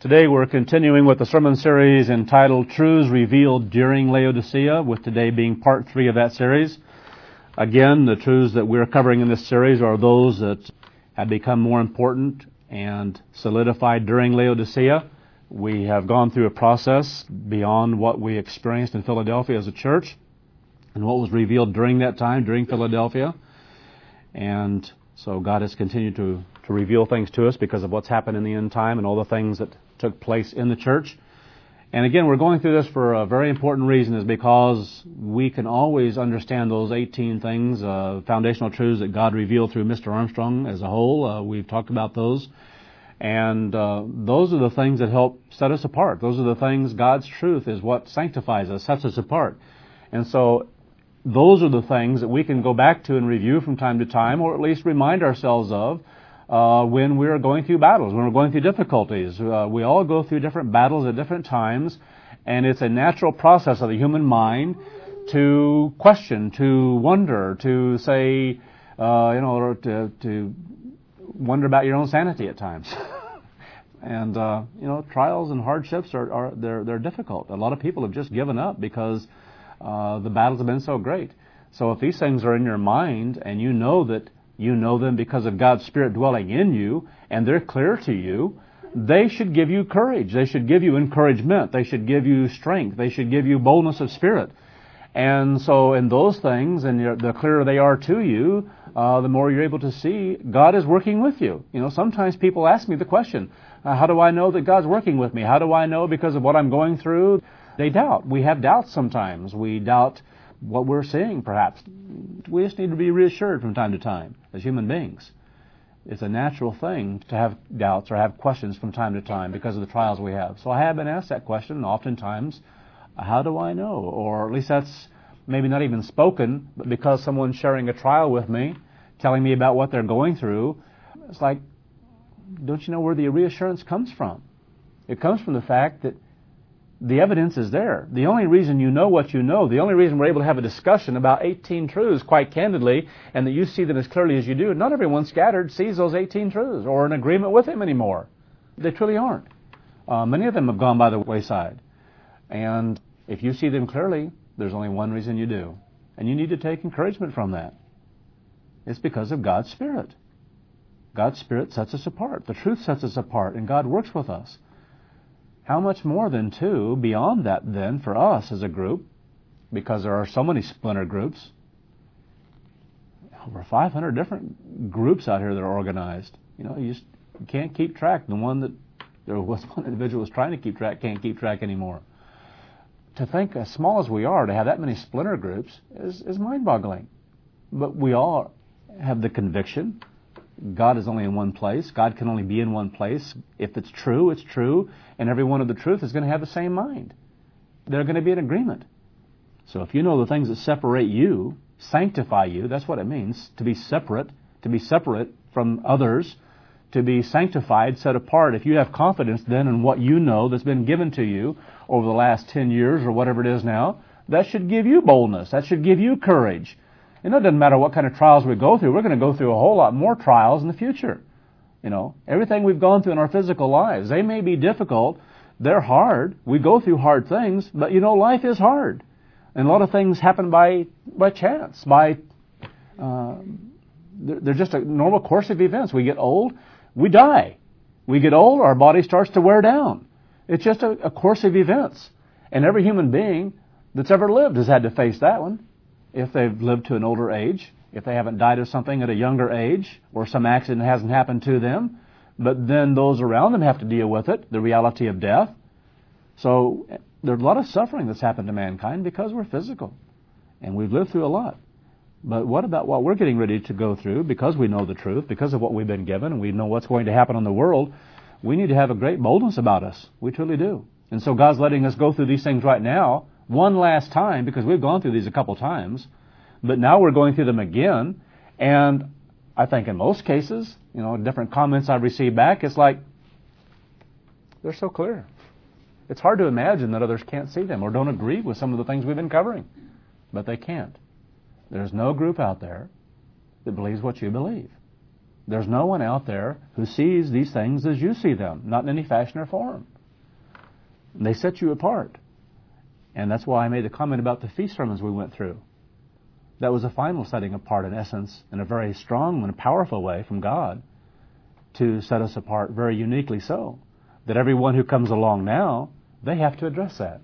Today we're continuing with the sermon series entitled Truths Revealed During Laodicea, with today being part 3 of that series. Again, the truths that we're covering in this series are those that have become more important and solidified during Laodicea. We have gone through a process beyond what we experienced in Philadelphia as a church and what was revealed during that time, during Philadelphia. And so God has continued to reveal things to us because of what's happened in the end time and all the things that took place in the church. And again, we're going through this for a very important reason, is because we can always understand those 18 things, foundational truths that God revealed through Mr. Armstrong as a whole. We've talked about those. And those are the things that help set us apart. Those are the things, God's truth is what sanctifies us, sets us apart. And so those are the things that we can go back to and review from time to time, or at least remind ourselves of when we're going through battles, when we're going through difficulties. We all go through different battles at different times, and it's a natural process of the human mind to question, to wonder, to say, to wonder about your own sanity at times. And trials and hardships they're difficult. A lot of people have just given up because the battles have been so great. So if these things are in your mind and you know that you know them because of God's Spirit dwelling in you, and they're clear to you, they should give you courage. They should give you encouragement. They should give you strength. They should give you boldness of spirit. And so in those things, and the clearer they are to you, the more you're able to see God is working with you. Sometimes people ask me the question, how do I know that God's working with me? How do I know because of what I'm going through? They doubt. We have doubts sometimes. We doubt what we're seeing, perhaps. We just need to be reassured from time to time as human beings. It's a natural thing to have doubts or have questions from time to time because of the trials we have. So I have been asked that question oftentimes, how do I know? Or at least that's maybe not even spoken, but because someone's sharing a trial with me, telling me about what they're going through, it's like, don't you know where the reassurance comes from? It comes from the fact that the evidence is there. The only reason you know what you know, the only reason we're able to have a discussion about 18 truths quite candidly, and that you see them as clearly as you do, not everyone scattered sees those 18 truths or in agreement with them anymore. They truly aren't. Many of them have gone by the wayside. And if you see them clearly, there's only one reason you do. And you need to take encouragement from that. It's because of God's Spirit. God's Spirit sets us apart. The truth sets us apart, and God works with us. How much more than two, beyond that then, for us as a group, because there are so many splinter groups, over 500 different groups out here that are organized. You just can't keep track. There was one individual was trying to keep track, can't keep track anymore. To think, as small as we are, to have that many splinter groups is mind-boggling. But we all have the conviction God is only in one place. God can only be in one place. If it's true, it's true. And every one of the truth is going to have the same mind. They're going to be in agreement. So if you know the things that separate you, sanctify you, that's what it means, to be separate from others, to be sanctified, set apart. If you have confidence then in what you know that's been given to you over the last 10 years or whatever it is now, that should give you boldness. That should give you courage. It doesn't matter what kind of trials we go through. We're going to go through a whole lot more trials in the future. Everything we've gone through in our physical lives, they may be difficult. They're hard. We go through hard things, but life is hard. And a lot of things happen by chance. They're just a normal course of events. We get old, we die. We get old, our body starts to wear down. It's just a course of events. And every human being that's ever lived has had to face that one. If they've lived to an older age, if they haven't died of something at a younger age, or some accident hasn't happened to them, but then those around them have to deal with it, the reality of death. So there's a lot of suffering that's happened to mankind because we're physical, and we've lived through a lot. But what about what we're getting ready to go through, because we know the truth, because of what we've been given, and we know what's going to happen in the world? We need to have a great boldness about us. We truly do. And so God's letting us go through these things right now, one last time, because we've gone through these a couple times, but now we're going through them again. And I think in most cases, different comments I've received back, it's like, they're so clear. It's hard to imagine that others can't see them or don't agree with some of the things we've been covering. But they can't. There's no group out there that believes what you believe. There's no one out there who sees these things as you see them, not in any fashion or form. They set you apart. And that's why I made the comment about the feast sermons we went through. That was a final setting apart, in essence, in a very strong and powerful way from God to set us apart very uniquely so, that everyone who comes along now, they have to address that.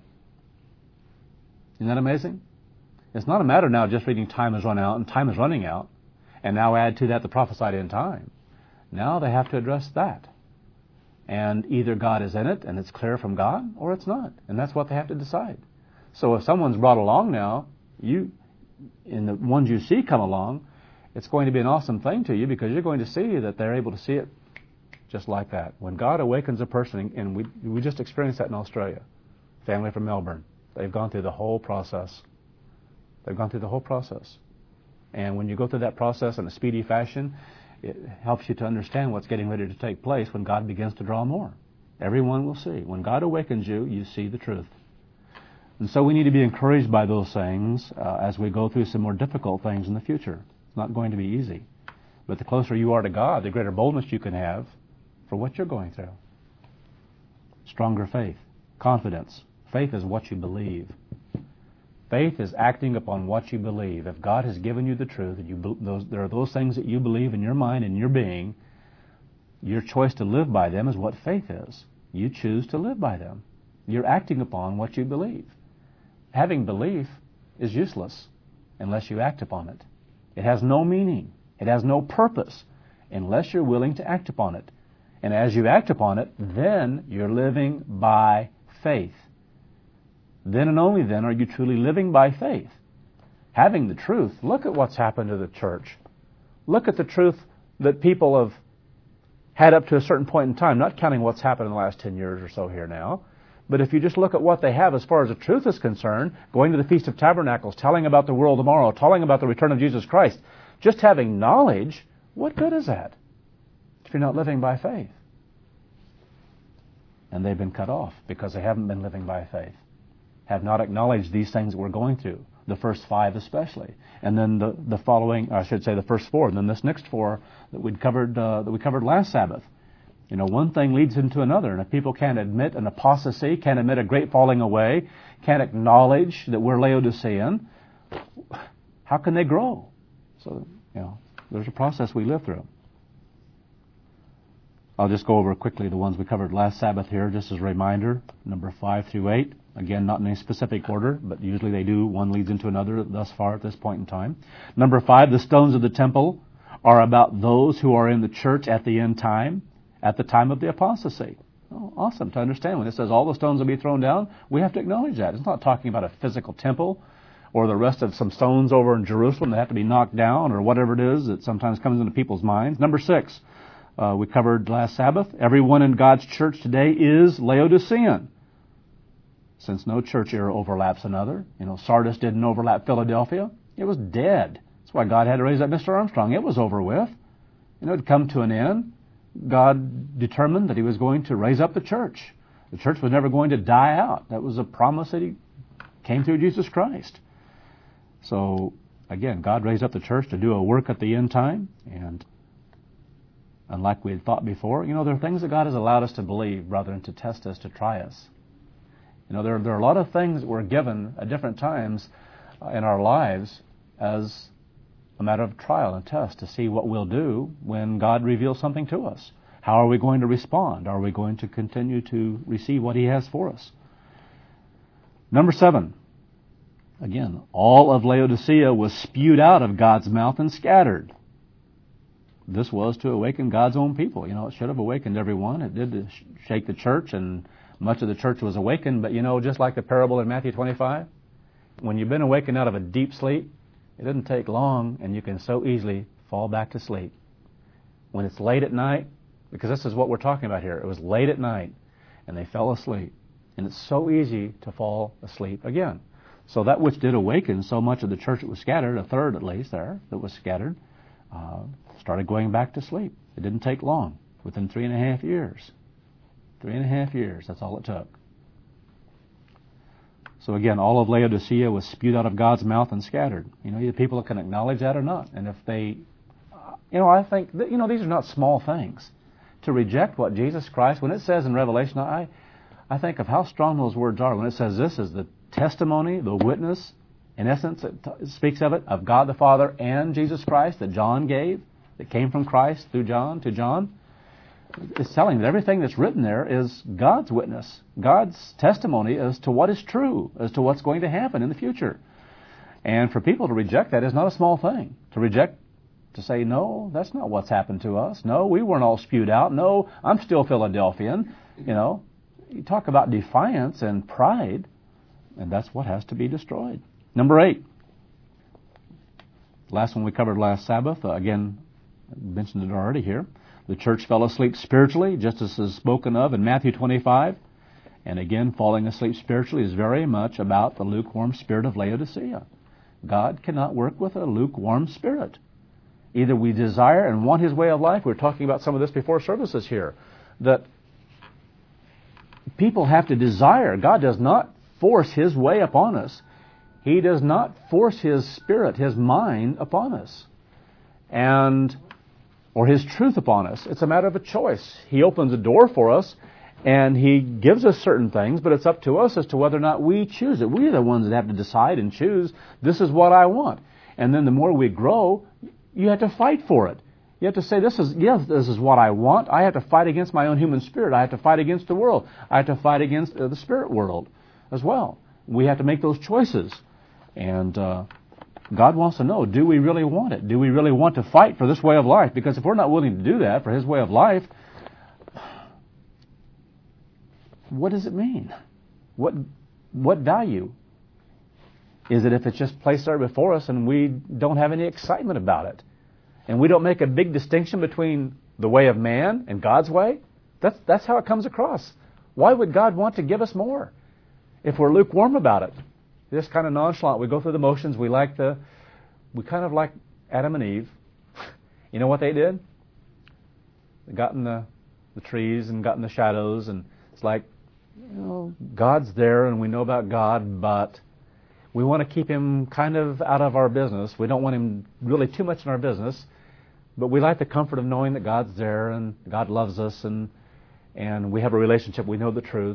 Isn't that amazing? It's not a matter now just reading time has run out and time is running out, and now add to that the prophesied end time. Now they have to address that. And either God is in it and it's clear from God, or it's not. And that's what they have to decide. So if someone's brought along now, in the ones you see come along, it's going to be an awesome thing to you because you're going to see that they're able to see it just like that. When God awakens a person, and we just experienced that in Australia, family from Melbourne, they've gone through the whole process. They've gone through the whole process. And when you go through that process in a speedy fashion, it helps you to understand what's getting ready to take place when God begins to draw more. Everyone will see. When God awakens you, you see the truth. And so we need to be encouraged by those things as we go through some more difficult things in the future. It's not going to be easy. But the closer you are to God, the greater boldness you can have for what you're going through. Stronger faith, confidence. Faith is what you believe. Faith is acting upon what you believe. If God has given you the truth, there are those things that you believe in your mind and your being, your choice to live by them is what faith is. You choose to live by them. You're acting upon what you believe. Having belief is useless unless you act upon it. It has no meaning. It has no purpose unless you're willing to act upon it. And as you act upon it, then you're living by faith. Then and only then are you truly living by faith. Having the truth, look at what's happened to the church. Look at the truth that people have had up to a certain point in time, not counting what's happened in the last 10 years or so here now. But if you just look at what they have as far as the truth is concerned, going to the Feast of Tabernacles, telling about the world tomorrow, telling about the return of Jesus Christ, just having knowledge, what good is that if you're not living by faith? And they've been cut off because they haven't been living by faith, have not acknowledged these things that we're going through, the first 5 especially, and then the following, I should say the first 4, and then this next 4 that we covered last Sabbath. You know, one thing leads into another, and if people can't admit an apostasy, can't admit a great falling away, can't acknowledge that we're Laodicean, how can they grow? So, you know, there's a process we live through. I'll just go over quickly the ones we covered last Sabbath here, just as a reminder, number 5 through 8. Again, not in any specific order, but usually they do. One leads into another thus far at this point in time. Number 5, the stones of the temple are about those who are in the church at the end time, at the time of the apostasy. Oh, awesome to understand. When it says all the stones will be thrown down, we have to acknowledge that. It's not talking about a physical temple or the rest of some stones over in Jerusalem that have to be knocked down or whatever it is that sometimes comes into people's minds. Number 6, we covered last Sabbath. Everyone in God's church today is Laodicean, since no church era overlaps another. You know, Sardis didn't overlap Philadelphia. It was dead. That's why God had to raise up Mr. Armstrong. It was over with. You know, it had come to an end. God determined that He was going to raise up the church. The church was never going to die out. That was a promise that He came through Jesus Christ. So, again, God raised up the church to do a work at the end time. And unlike we had thought before, you know, there are things that God has allowed us to believe rather than to test us, to try us. You know, there are a lot of things that we're given at different times in our lives as a matter of trial and test to see what we'll do when God reveals something to us. How are we going to respond? Are we going to continue to receive what He has for us? Number 7. Again, all of Laodicea was spewed out of God's mouth and scattered. This was to awaken God's own people. You know, it should have awakened everyone. It did shake the church, and much of the church was awakened. But, you know, just like the parable in Matthew 25, when you've been awakened out of a deep sleep, it doesn't take long, and you can so easily fall back to sleep. When it's late at night, because this is what we're talking about here, it was late at night, and they fell asleep. And it's so easy to fall asleep again. So that which did awaken so much of the church that was scattered, a third at least there, that was scattered, started going back to sleep. It didn't take long. Within 3.5 years. 3.5 years, that's all it took. So again, all of Laodicea was spewed out of God's mouth and scattered. You know, either people can acknowledge that or not. And if they I think that, these are not small things. To reject what Jesus Christ, when it says in Revelation, I think of how strong those words are when it says this is the testimony, the witness, in essence, it speaks of it, of God the Father and Jesus Christ that John gave, that came from Christ through John to John. It's telling that everything that's written there is God's witness, God's testimony as to what is true, as to what's going to happen in the future. And for people to reject that is not a small thing. To say, no, that's not what's happened to us. No, we weren't all spewed out. No, I'm still Philadelphian. You talk about defiance and pride, and that's what has to be destroyed. Number 8. Last one we covered last Sabbath. Again, I mentioned it already here. The church fell asleep spiritually, just as is spoken of in Matthew 25. And again, falling asleep spiritually is very much about the lukewarm spirit of Laodicea. God cannot work with a lukewarm spirit. Either we desire and want His way of life. We were talking about some of this before services here. That people have to desire. God does not force His way upon us. He does not force His Spirit, His mind upon us. Or His truth upon us. It's a matter of a choice. He opens a door for us and He gives us certain things, but it's up to us as to whether or not we choose it. We're the ones that have to decide and choose, this is what I want. And then the more we grow, you have to fight for it. You have to say, this is what I want. I have to fight against my own human spirit. I have to fight against the world. I have to fight against the spirit world as well. We have to make those choices. And God wants to know, do we really want it? Do we really want to fight for this way of life? Because if we're not willing to do that for His way of life, what does it mean? What value is it if it's just placed there before us and we don't have any excitement about it? And we don't make a big distinction between the way of man and God's way? That's how it comes across. Why would God want to give us more if we're lukewarm about it? Just kind of nonchalant. We go through the motions. We kind of like Adam and Eve. You know what they did? They got in the trees and got in the shadows, and it's like, God's there and we know about God, but we want to keep Him kind of out of our business. We don't want Him really too much in our business, but we like the comfort of knowing that God's there and God loves us and we have a relationship. We know the truth.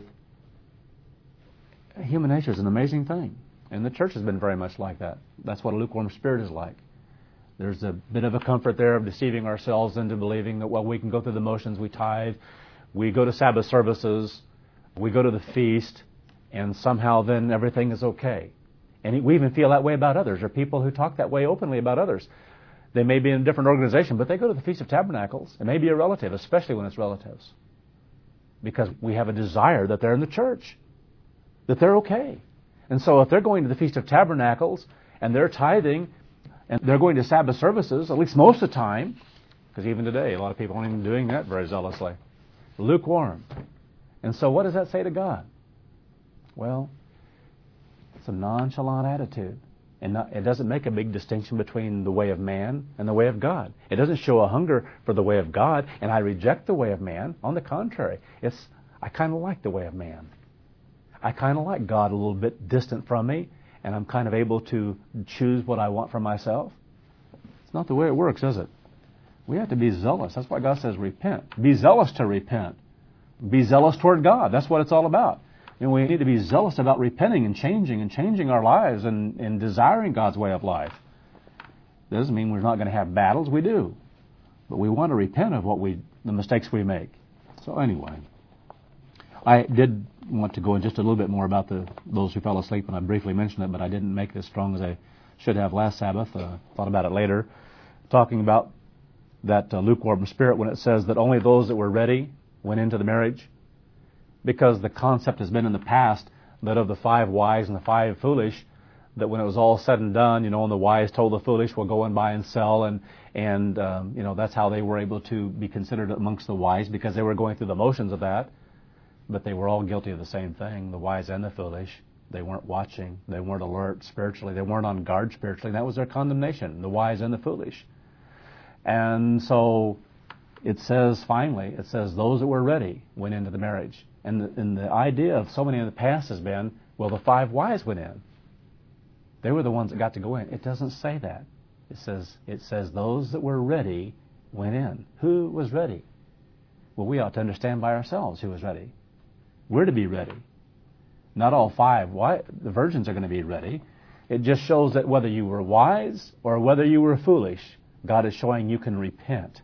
Human nature is an amazing thing. And the church has been very much like that. That's what a lukewarm spirit is like. There's a bit of a comfort there of deceiving ourselves into believing that, we can go through the motions, we tithe, we go to Sabbath services, we go to the feast, and somehow then everything is okay. And we even feel that way about others. There are people who talk that way openly about others. They may be in a different organization, but they go to the Feast of Tabernacles. It may be a relative, especially when it's relatives. Because we have a desire that they're in the church, that they're okay. And so if they're going to the Feast of Tabernacles and they're tithing and they're going to Sabbath services, at least most of the time, because even today a lot of people aren't even doing that very zealously, lukewarm. And so what does that say to God? Well, it's a nonchalant attitude. And it doesn't make a big distinction between the way of man and the way of God. It doesn't show a hunger for the way of God, and I reject the way of man. On the contrary, I kind of like the way of man. I kind of like God a little bit distant from me, and I'm kind of able to choose what I want for myself. It's not the way it works, is it? We have to be zealous. That's why God says repent. Be zealous to repent. Be zealous toward God. That's what it's all about. And we need to be zealous about repenting and changing our lives and desiring God's way of life. That doesn't mean we're not going to have battles. We do. But we want to repent of the mistakes we make. So anyway, I did want to go in just a little bit more about those who fell asleep, and I briefly mentioned it, but I didn't make it as strong as I should have last Sabbath. Thought about it later. Talking about that lukewarm spirit when it says that only those that were ready went into the marriage. Because the concept has been in the past that of the 5 wise and the 5 foolish, that when it was all said and done, and the wise told the foolish, "Well, go and buy and sell," and that's how they were able to be considered amongst the wise, because they were going through the motions of that. But they were all guilty of the same thing, the wise and the foolish. They weren't watching. They weren't alert spiritually. They weren't on guard spiritually. That was their condemnation, the wise and the foolish. And so it says, finally, those that were ready went into the marriage. And the idea of so many in the past has been, well, the 5 wise went in. They were the ones that got to go in. It doesn't say that. It says those that were ready went in. Who was ready? Well, we ought to understand by ourselves who was ready. We're to be ready. Not all five the virgins are going to be ready. It just shows that whether you were wise or whether you were foolish, God is showing you can repent.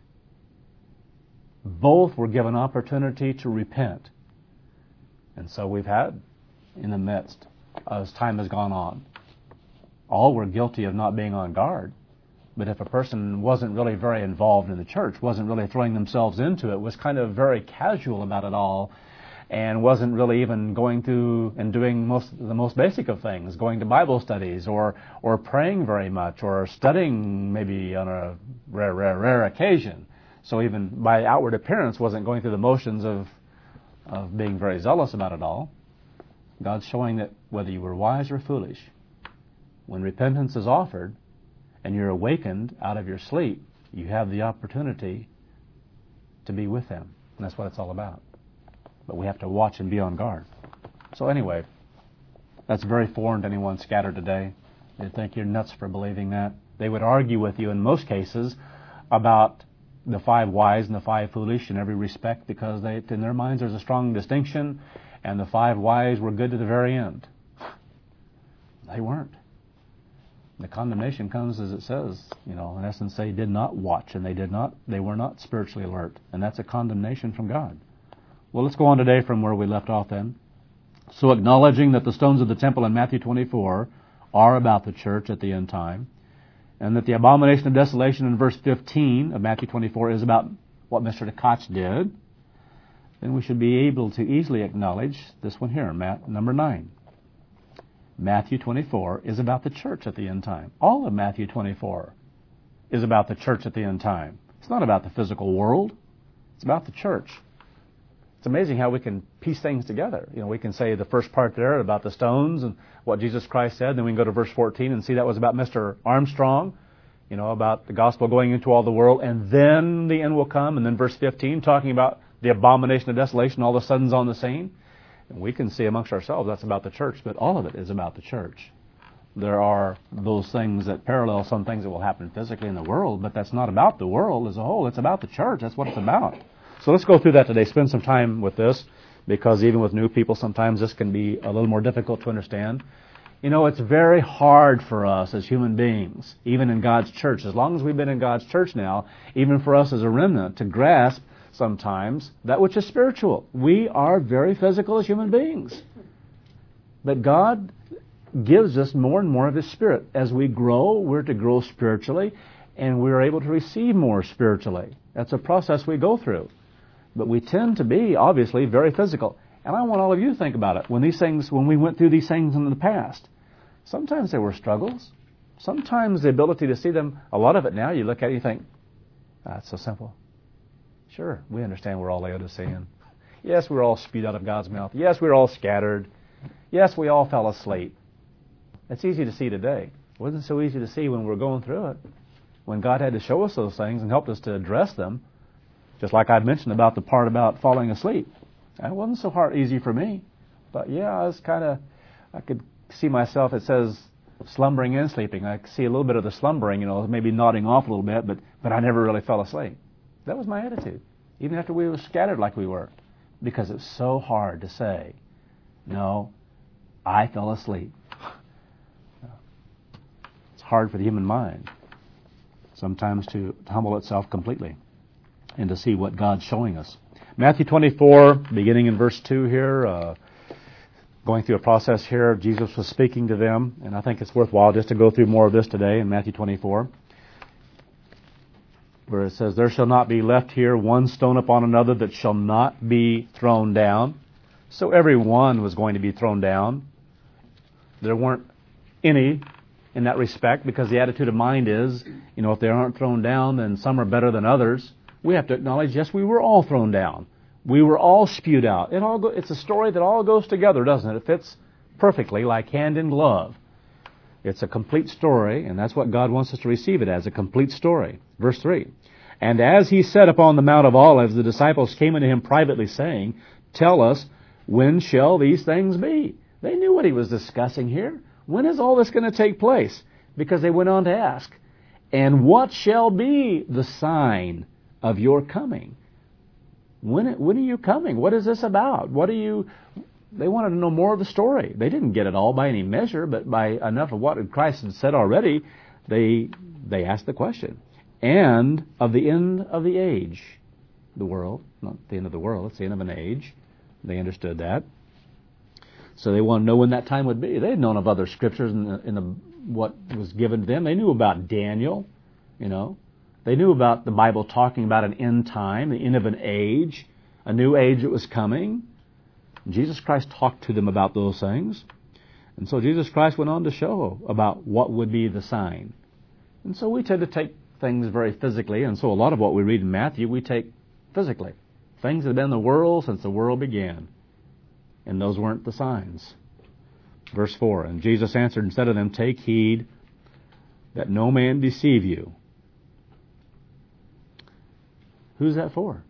Both were given opportunity to repent. And so we've had in the midst as time has gone on. All were guilty of not being on guard. But if a person wasn't really very involved in the church, wasn't really throwing themselves into it, was kind of very casual about it all, and wasn't really even going through and doing the most basic of things, going to Bible studies or praying very much or studying maybe on a rare occasion. So even by outward appearance wasn't going through the motions of being very zealous about it all. God's showing that whether you were wise or foolish, when repentance is offered and you're awakened out of your sleep, you have the opportunity to be with Him. And that's what it's all about. But we have to watch and be on guard. So anyway, that's very foreign to anyone scattered today. They'd think you're nuts for believing that. They would argue with you in most cases about the five wise and the five foolish in every respect because in their minds there's a strong distinction, and the five wise were good to the very end. They weren't. The condemnation comes as it says, in essence, they did not watch and they were not spiritually alert. And that's a condemnation from God. Well, let's go on today from where we left off then. So acknowledging that the stones of the temple in Matthew 24 are about the church at the end time, and that the abomination of desolation in verse 15 of Matthew 24 is about what Mr. DeKotch did, then we should be able to easily acknowledge this one here, number 9. Matthew 24 is about the church at the end time. All of Matthew 24 is about the church at the end time. It's not about the physical world. It's about the church. It's amazing how we can piece things together. We can say the first part there about the stones and what Jesus Christ said. Then we can go to verse 14 and see that was about Mr. Armstrong, about the gospel going into all the world. And then the end will come. And then verse 15 talking about the abomination of desolation all of a sudden is on the scene. And we can see amongst ourselves that's about the church, but all of it is about the church. There are those things that parallel some things that will happen physically in the world, but that's not about the world as a whole. It's about the church. That's what it's about. So let's go through that today. Spend some time with this, because even with new people, sometimes this can be a little more difficult to understand. It's very hard for us as human beings, even in God's church, as long as we've been in God's church now, even for us as a remnant, to grasp sometimes that which is spiritual. We are very physical as human beings. But God gives us more and more of His Spirit. As we grow, we're to grow spiritually, and we're able to receive more spiritually. That's a process we go through. But we tend to be, obviously, very physical. And I want all of you to think about it. When we went through these things in the past, sometimes there were struggles. Sometimes the ability to see them, a lot of it now, you look at it and you think, it's so simple. Sure, we understand we're all Laodicean. Yes, we're all spewed out of God's mouth. Yes, we're all scattered. Yes, we all fell asleep. It's easy to see today. It wasn't so easy to see when we were going through it. When God had to show us those things and helped us to address them, just like I mentioned about the part about falling asleep. That wasn't so easy for me. But yeah, I could see myself, it says slumbering and sleeping. I could see a little bit of the slumbering, maybe nodding off a little bit, but I never really fell asleep. That was my attitude, even after we were scattered like we were, because it's so hard to say, no, I fell asleep. It's hard for the human mind sometimes to humble itself completely and to see what God's showing us. Matthew 24, beginning in verse 2 here, going through a process here, Jesus was speaking to them, and I think it's worthwhile just to go through more of this today in Matthew 24. Where it says, there shall not be left here one stone upon another that shall not be thrown down. So every one was going to be thrown down. There weren't any in that respect, because the attitude of mind is, if they aren't thrown down, then some are better than others. We have to acknowledge, yes, we were all thrown down. We were all spewed out. It's a story that all goes together, doesn't it? It fits perfectly like hand in glove. It's a complete story, and that's what God wants us to receive it as, a complete story. Verse 3, and as He sat upon the Mount of Olives, the disciples came unto Him privately, saying, tell us, when shall these things be? They knew what He was discussing here. When is all this going to take place? Because they went on to ask, and what shall be the sign of your coming. When are you coming? What is this about? They wanted to know more of the story. They didn't get it all by any measure, but by enough of what Christ had said already, they asked the question. And of the end of the age, the world, not the end of the world, it's the end of an age. They understood that. So they want to know when that time would be. They had known of other scriptures in what was given to them. They knew about Daniel, They knew about the Bible talking about an end time, the end of an age, a new age that was coming. Jesus Christ talked to them about those things. And so Jesus Christ went on to show about what would be the sign. And so we tend to take things very physically, and so a lot of what we read in Matthew we take physically. Things that have been in the world since the world began. And those weren't the signs. Verse 4, and Jesus answered and said to them, take heed that no man deceive you. Who's that for?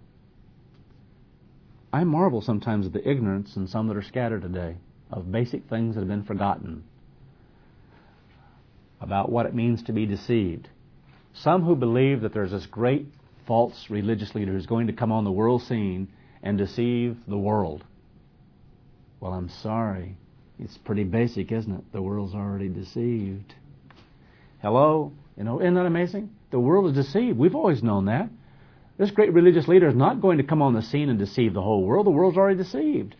I marvel sometimes at the ignorance in some that are scattered today of basic things that have been forgotten about what it means to be deceived. Some who believe that there's this great false religious leader who's going to come on the world scene and deceive the world. Well, I'm sorry. It's pretty basic, isn't it? The world's already deceived. Hello? Isn't that amazing? The world is deceived. We've always known that. This great religious leader is not going to come on the scene and deceive the whole world. The world's already deceived.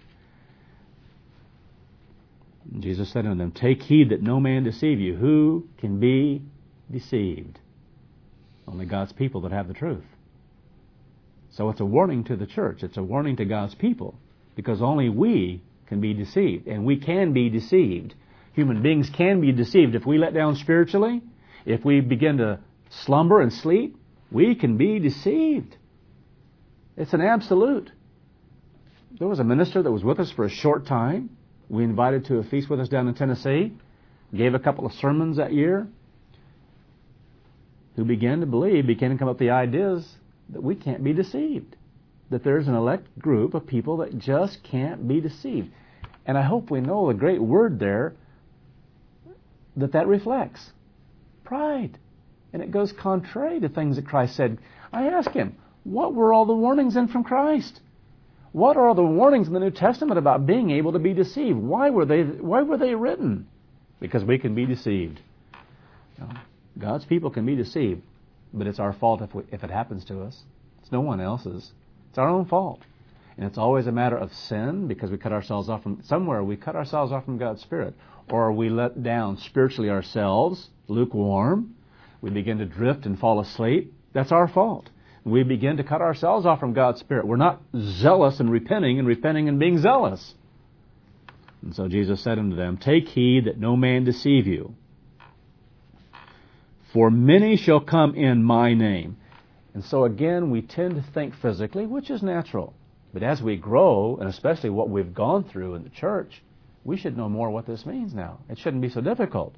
And Jesus said unto them, take heed that no man deceive you. Who can be deceived? Only God's people that have the truth. So it's a warning to the church. It's a warning to God's people. Because only we can be deceived. And we can be deceived. Human beings can be deceived. If we let down spiritually, if we begin to slumber and sleep, we can be deceived. It's an absolute. There was a minister that was with us for a short time. We invited to a feast with us down in Tennessee. Gave a couple of sermons that year. Who began to come up with the ideas that we can't be deceived. That there's an elect group of people that just can't be deceived. And I hope we know the great word there that reflects. Pride. And it goes contrary to things that Christ said. I asked him, what were all the warnings in from Christ? What are all the warnings in the New Testament about being able to be deceived? Why were they written? Because we can be deceived. God's people can be deceived, but it's our fault if it happens to us. It's no one else's. It's our own fault. And it's always a matter of sin because we cut ourselves off from God's Spirit. Or we let down spiritually ourselves, lukewarm. We begin to drift and fall asleep. That's our fault. We begin to cut ourselves off from God's Spirit. We're not zealous and repenting and being zealous. And so Jesus said unto them, take heed that no man deceive you. For many shall come in my name. And so again, we tend to think physically, which is natural. But as we grow, and especially what we've gone through in the church, we should know more what this means now. It shouldn't be so difficult.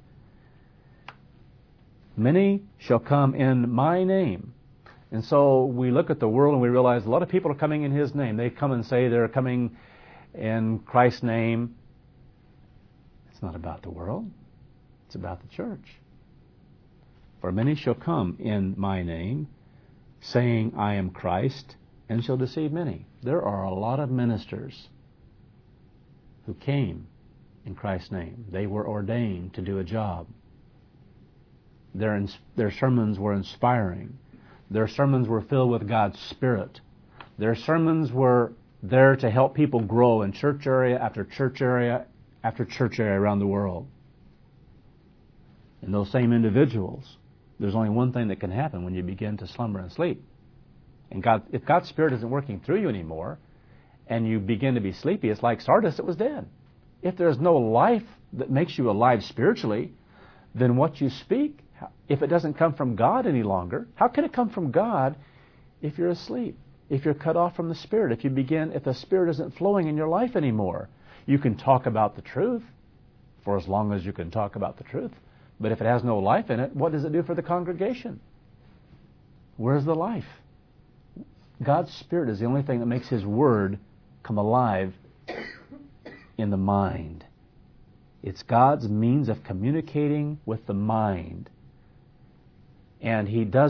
Many shall come in my name. And so we look at the world and we realize a lot of people are coming in His name. They come and say they're coming in Christ's name. It's not about the world. It's about the church. For many shall come in my name, saying, I am Christ, and shall deceive many. There are a lot of ministers who came in Christ's name. They were ordained to do a job. Their sermons were inspiring. Their sermons were filled with God's Spirit. Their sermons were there to help people grow in church area after church area after church area around the world. And those same individuals, there's only one thing that can happen when you begin to slumber and sleep. And if God's Spirit isn't working through you anymore, and you begin to be sleepy, it's like Sardis that was dead. If there's no life that makes you alive spiritually, then what you speak, if it doesn't come from God any longer, how can it come from God if you're asleep? If you're cut off from the Spirit? If the Spirit isn't flowing in your life anymore? You can talk about the truth for as long as you can talk about the truth. But if it has no life in it, what does it do for the congregation? Where's the life? God's Spirit is the only thing that makes His Word come alive in the mind. It's God's means of communicating with the mind. And He does it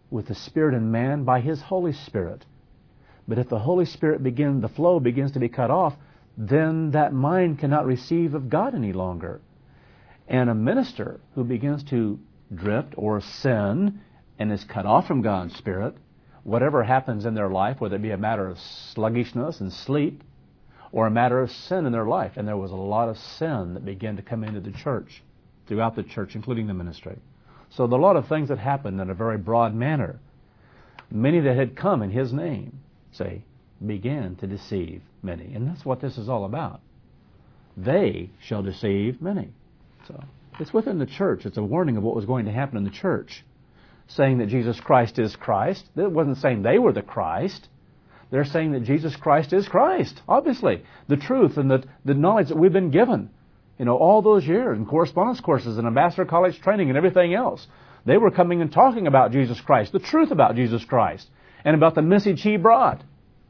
with the Spirit and man by His Holy Spirit. But if the Holy Spirit the flow begins to be cut off, then that mind cannot receive of God any longer. And a minister who begins to drift or sin and is cut off from God's Spirit, whatever happens in their life, whether it be a matter of sluggishness and sleep, or a matter of sin in their life, and there was a lot of sin that began to come into the church, throughout the church, including the ministry. So there are a lot of things that happened in a very broad manner. Many that had come in His name, began to deceive many. And that's what this is all about. They shall deceive many. So it's within the church. It's a warning of what was going to happen in the church. Saying that Jesus Christ is Christ. It wasn't saying they were the Christ. They're saying that Jesus Christ is Christ, obviously. The truth and the knowledge that we've been given, all those years, in correspondence courses and ambassador college training and everything else. They were coming and talking about Jesus Christ, the truth about Jesus Christ, and about the message He brought.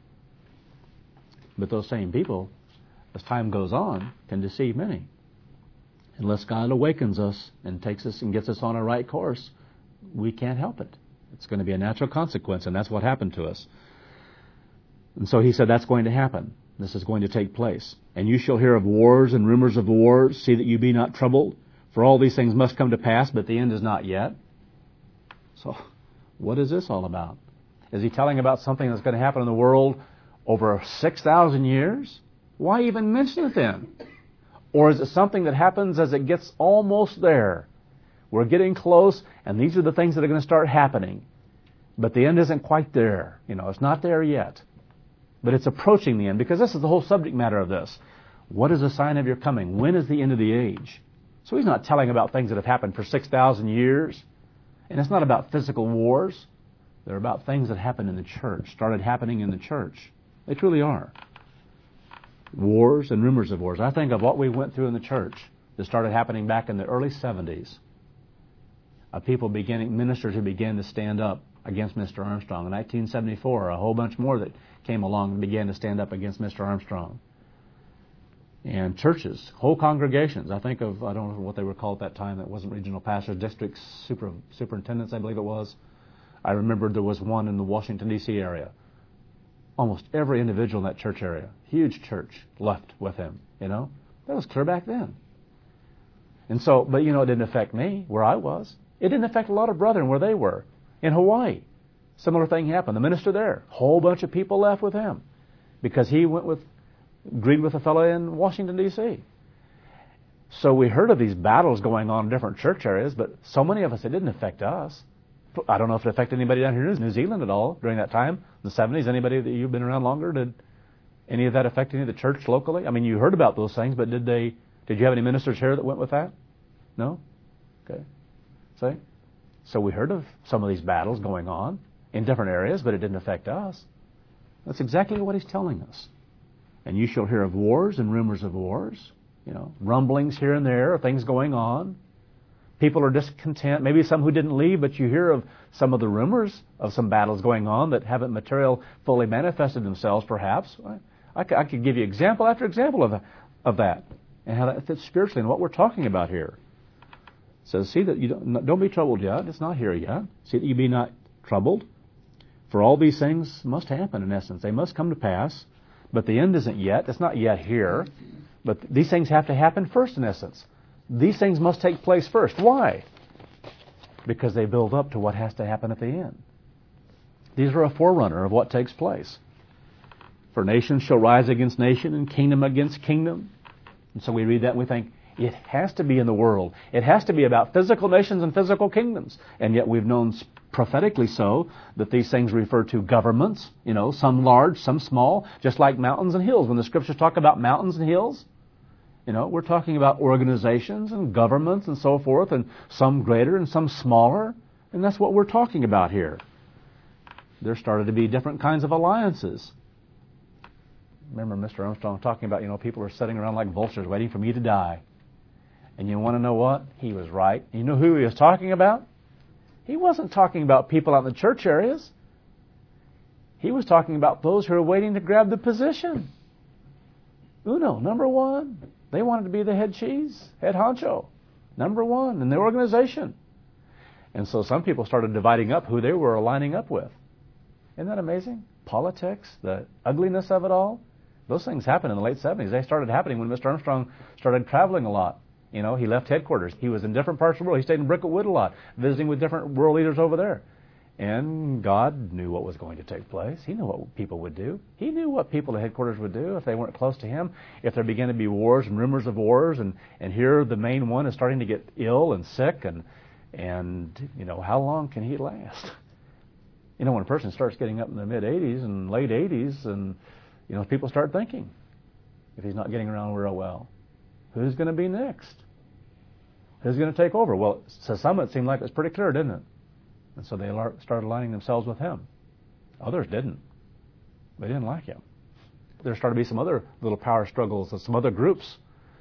But those same people, as time goes on, can deceive many. Unless God awakens us and takes us and gets us on a right course, we can't help it. It's going to be a natural consequence, and that's what happened to us. And so He said that's going to happen. This is going to take place. And you shall hear of wars and rumors of wars. See that you be not troubled. For all these things must come to pass, but the end is not yet. So, what is this all about? Is He telling about something that's going to happen in the world over 6,000 years? Why even mention it then? Or is it something that happens as it gets almost there? We're getting close, and these are the things that are going to start happening. But the end isn't quite there. It's not there yet. But it's approaching the end, because this is the whole subject matter of this. What is a sign of your coming? When is the end of the age? So He's not telling about things that have happened for 6,000 years. And it's not about physical wars. They're about things that happened in the church, started happening in the church. They truly are. Wars and rumors of wars. I think of what we went through in the church that started happening back in the early 70s. Of ministers who began to stand up against Mr. Armstrong. In 1974, a whole bunch more that came along and began to stand up against Mr. Armstrong. And churches, whole congregations. I don't know what they were called at that time. That wasn't regional pastors, district superintendents, I believe it was. I remember there was one in the Washington, D.C. area. Almost every individual in that church area, huge church, left with him. That was clear back then. And so, but it didn't affect me where I was. It didn't affect a lot of brethren where they were. In Hawaii, similar thing happened. The minister there, whole bunch of people left with him because he agreed with a fellow in Washington, D.C. So we heard of these battles going on in different church areas, but so many of us, it didn't affect us. I don't know if it affected anybody down here in New Zealand at all during that time, the 70s. Anybody that you've been around longer, did any of that affect any of the church locally? I mean, you heard about those things, but did you have any ministers here that went with that? No? Okay. See? So we heard of some of these battles going on in different areas, but it didn't affect us. That's exactly what He's telling us. And you shall hear of wars and rumors of wars, rumblings here and there, things going on. People are discontent, maybe some who didn't leave, but you hear of some of the rumors of some battles going on that haven't fully manifested themselves, perhaps. I could give you example after example of that, and how that fits spiritually and what we're talking about here. It says, see that you don't be troubled yet. It's not here yet. See that you be not troubled. For all these things must happen, in essence. They must come to pass. But the end isn't yet. It's not yet here. But these things have to happen first, in essence. These things must take place first. Why? Because they build up to what has to happen at the end. These are a forerunner of what takes place. For nation shall rise against nation and kingdom against kingdom. And so we read that and we think, it has to be in the world. It has to be about physical nations and physical kingdoms. And yet we've known prophetically so that these things refer to governments, some large, some small, just like mountains and hills. When the Scriptures talk about mountains and hills, we're talking about organizations and governments and so forth, and some greater and some smaller. And that's what we're talking about here. There started to be different kinds of alliances. Remember Mr. Armstrong talking about, people are sitting around like vultures waiting for me to die. And you want to know what? He was right. You know who he was talking about? He wasn't talking about people out in the church areas. He was talking about those who are waiting to grab the position. Number one. They wanted to be the head cheese, head honcho. Number one in the organization. And so some people started dividing up who they were aligning up with. Isn't that amazing? Politics, the ugliness of it all. Those things happened in the late 70s. They started happening when Mr. Armstrong started traveling a lot. You know, he left headquarters. He was in different parts of the world. He stayed in Bricket Wood a lot, visiting with different world leaders over there. And God knew what was going to take place. He knew what people would do. He knew what people at headquarters would do if they weren't close to him, if there began to be wars and rumors of wars, and here the main one is starting to get ill and sick, and you know, how long can he last? You know, when a person starts getting up in the mid-80s and late 80s, and you know, people start thinking, if he's not getting around real well, who's going to be next? Who's going to take over? Well, to some it seemed like it was pretty clear, didn't it? And so they started aligning themselves with him. Others didn't. They didn't like him. There started to be some other little power struggles with some other groups.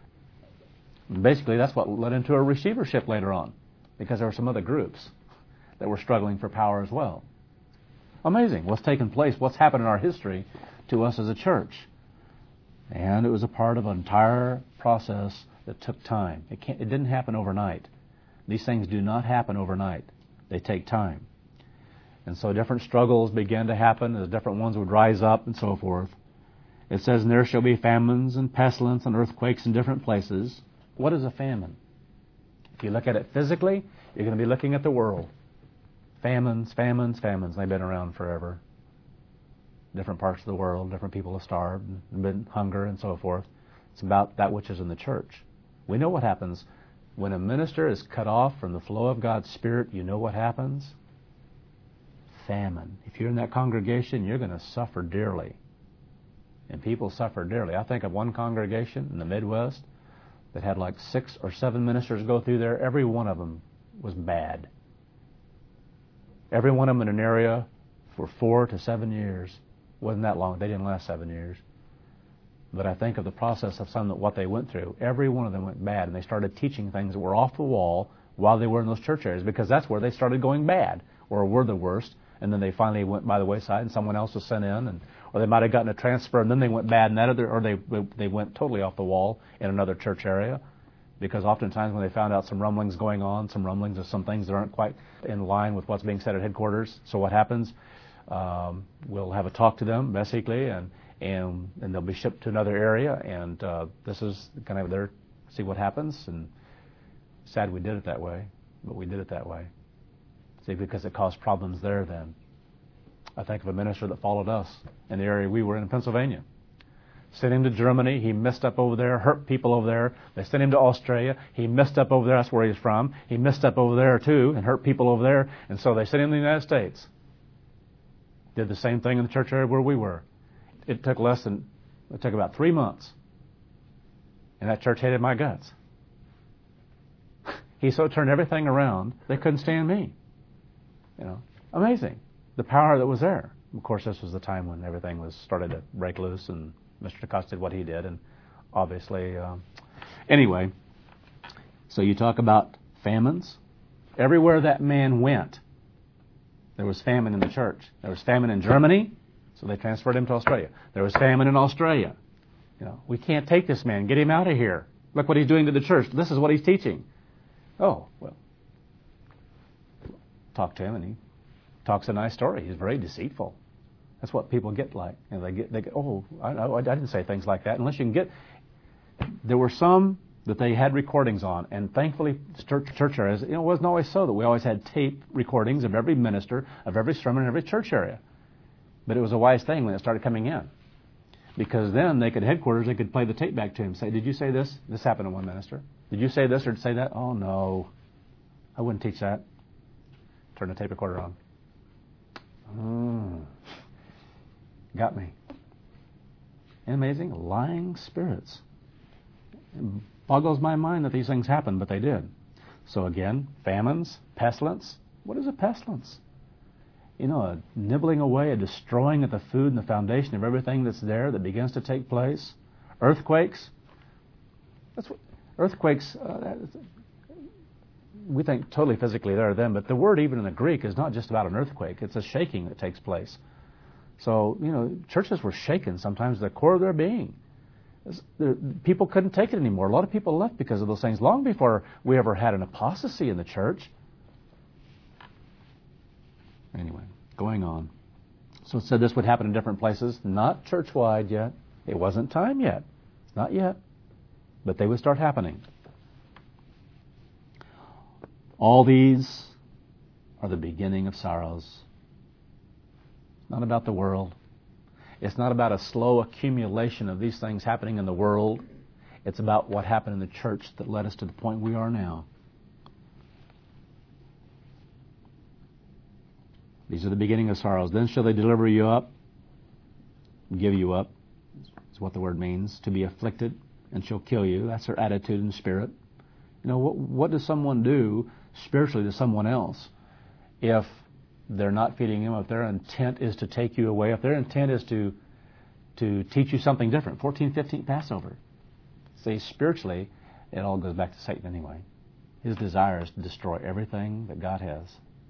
And basically, that's what led into a receivership later on, because there were some other groups that were struggling for power as well. Amazing what's taken place, what's happened in our history to us as a church. And it was a part of an entire process that took time. It didn't happen overnight. These things do not happen overnight. They take time. And so different struggles began to happen as different ones would rise up and so forth. It says, and there shall be famines and pestilence and earthquakes in different places. What is a famine? If you look at it physically, you're going to be looking at the world. Famines, famines, famines. They've been around forever. Different parts of the world, different people have starved and been hunger and so forth. It's about that which is in the church. We know what happens when a minister is cut off from the flow of God's Spirit. You know what happens? Famine. If you're in that congregation, you're going to suffer dearly. And people suffer dearly. I think of one congregation in the Midwest that had like 6 or 7 ministers go through there. Every one of them was bad. Every one of them in an area for 4 to 7 years. Wasn't that long. They didn't last 7 years. But I think of the process of what they went through. Every one of them went bad, and they started teaching things that were off the wall while they were in those church areas, because that's where they started going bad, or were the worst, and then they finally went by the wayside, and someone else was sent in, or they might have gotten a transfer, and then they went bad in that other, or they went totally off the wall in another church area, because oftentimes when they found out some rumblings going on, some rumblings of some things that aren't quite in line with what's being said at headquarters, so what happens? We'll have a talk to them, basically, and they'll be shipped to another area, and this is kind of their, see what happens, and sad we did it that way, but we did it that way. See, because it caused problems there then. I think of a minister that followed us in the area we were in Pennsylvania. Sent him to Germany, he messed up over there, hurt people over there. They sent him to Australia, he messed up over there, that's where he's from. He messed up over there too, and hurt people over there, and so they sent him to the United States. Did the same thing in the church area where we were. It took about 3 months. And that church hated my guts. He so turned everything around, they couldn't stand me. You know, amazing. The power that was there. Of course, this was the time when everything was started to break loose, and Mr. DeCosta did what he did, and obviously, anyway, so you talk about famines. Everywhere that man went, there was famine in the church. There was famine in Germany, so they transferred him to Australia. There was famine in Australia. You know, we can't take this man. Get him out of here. Look what he's doing to the church. This is what he's teaching. Oh, well, talk to him, and he talks a nice story. He's very deceitful. That's what people get like. You know, they get, oh, I didn't say things like that. Unless you can get, there were some that they had recordings on, and thankfully church areas, it wasn't always so that we always had tape recordings of every minister, of every sermon in every church area. But it was a wise thing when it started coming in. Because then they could play the tape back to him, say, did you say this? This happened to one minister. Did you say this or say that? Oh, no. I wouldn't teach that. Turn the tape recorder on. Got me. Isn't it amazing? Lying spirits. It boggles my mind that these things happen, but they did. So again, famines, pestilence. What is a pestilence? You know, a nibbling away, a destroying of the food and the foundation of everything that's there that begins to take place. Earthquakes. Earthquakes, we think totally physically there then, but the word even in the Greek is not just about an earthquake. It's a shaking that takes place. So, you know, churches were shaken sometimes to the core of their being. People couldn't take it anymore. A lot of people left because of those things long before we ever had an apostasy in the church. Anyway, going on. So it said this would happen in different places, not church-wide yet. It wasn't time yet. Not yet. But they would start happening. All these are the beginning of sorrows. It's not about the world. It's not about a slow accumulation of these things happening in the world. It's about what happened in the church that led us to the point we are now. These are the beginning of sorrows. Then shall they deliver you up, give you up, is what the word means, to be afflicted, and shall kill you. That's their attitude and spirit. You know, what does someone do spiritually to someone else if they're not feeding him, if their intent is to take you away, if their intent is to teach you something different? 1415 Passover. See, spiritually, it all goes back to Satan anyway. His desire is to destroy everything that God has.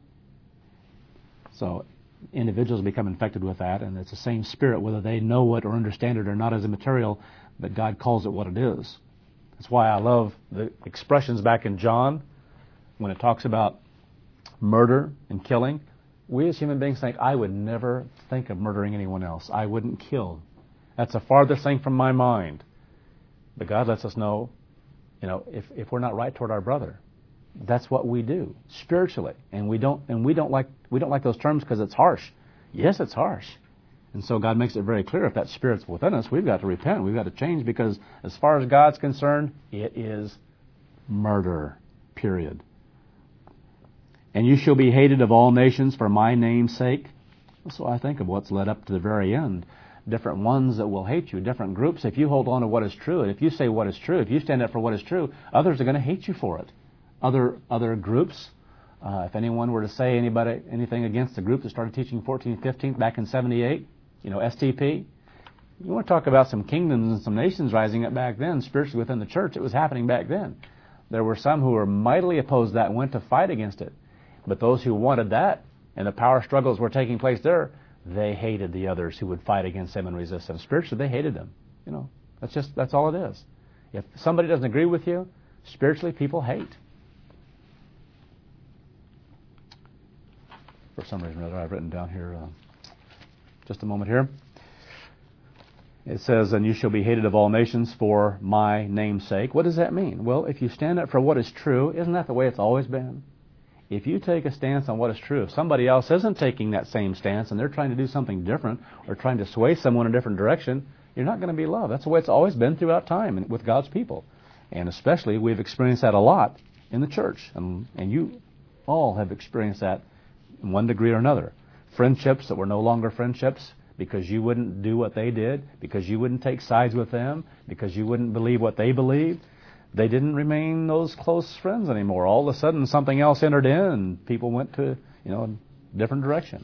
So individuals become infected with that, and it's the same spirit, whether they know it or understand it or not as a material, but God calls it what it is. That's why I love the expressions back in John when it talks about murder and killing. We as human beings think, I would never think of murdering anyone else. I wouldn't kill. That's the farthest thing from my mind. But God lets us know, if we're not right toward our brother, that's what we do spiritually, and we don't like those terms because it's harsh. Yes, it's harsh, and so God makes it very clear if that spirit's within us, we've got to repent, we've got to change, because as far as God's concerned, it is murder. Period. And you shall be hated of all nations for my name's sake. So I think of what's led up to the very end. Different ones that will hate you, different groups. If you hold on to what is true, and if you say what is true, if you stand up for what is true, others are going to hate you for it. Other groups, if anyone were to say anything against the group that started teaching 1415 back in 78, STP, you want to talk about some kingdoms and some nations rising up back then, spiritually within the church. It was happening back then. There were some who were mightily opposed to that and went to fight against it. But those who wanted that, and the power struggles were taking place there, they hated the others who would fight against them and resist them. Spiritually, they hated them. That's all it is. If somebody doesn't agree with you, spiritually, people hate. For some reason or other, I've written down here, just a moment here. It says, and you shall be hated of all nations for my name's sake. What does that mean? Well, if you stand up for what is true, isn't that the way it's always been? If you take a stance on what is true, if somebody else isn't taking that same stance and they're trying to do something different or trying to sway someone in a different direction, you're not going to be loved. That's the way it's always been throughout time with God's people. And especially, we've experienced that a lot in the church. And you all have experienced that in one degree or another. Friendships that were no longer friendships because you wouldn't do what they did, because you wouldn't take sides with them, because you wouldn't believe what they believed. They didn't remain those close friends anymore. All of a sudden, something else entered in, and people went to, a different direction.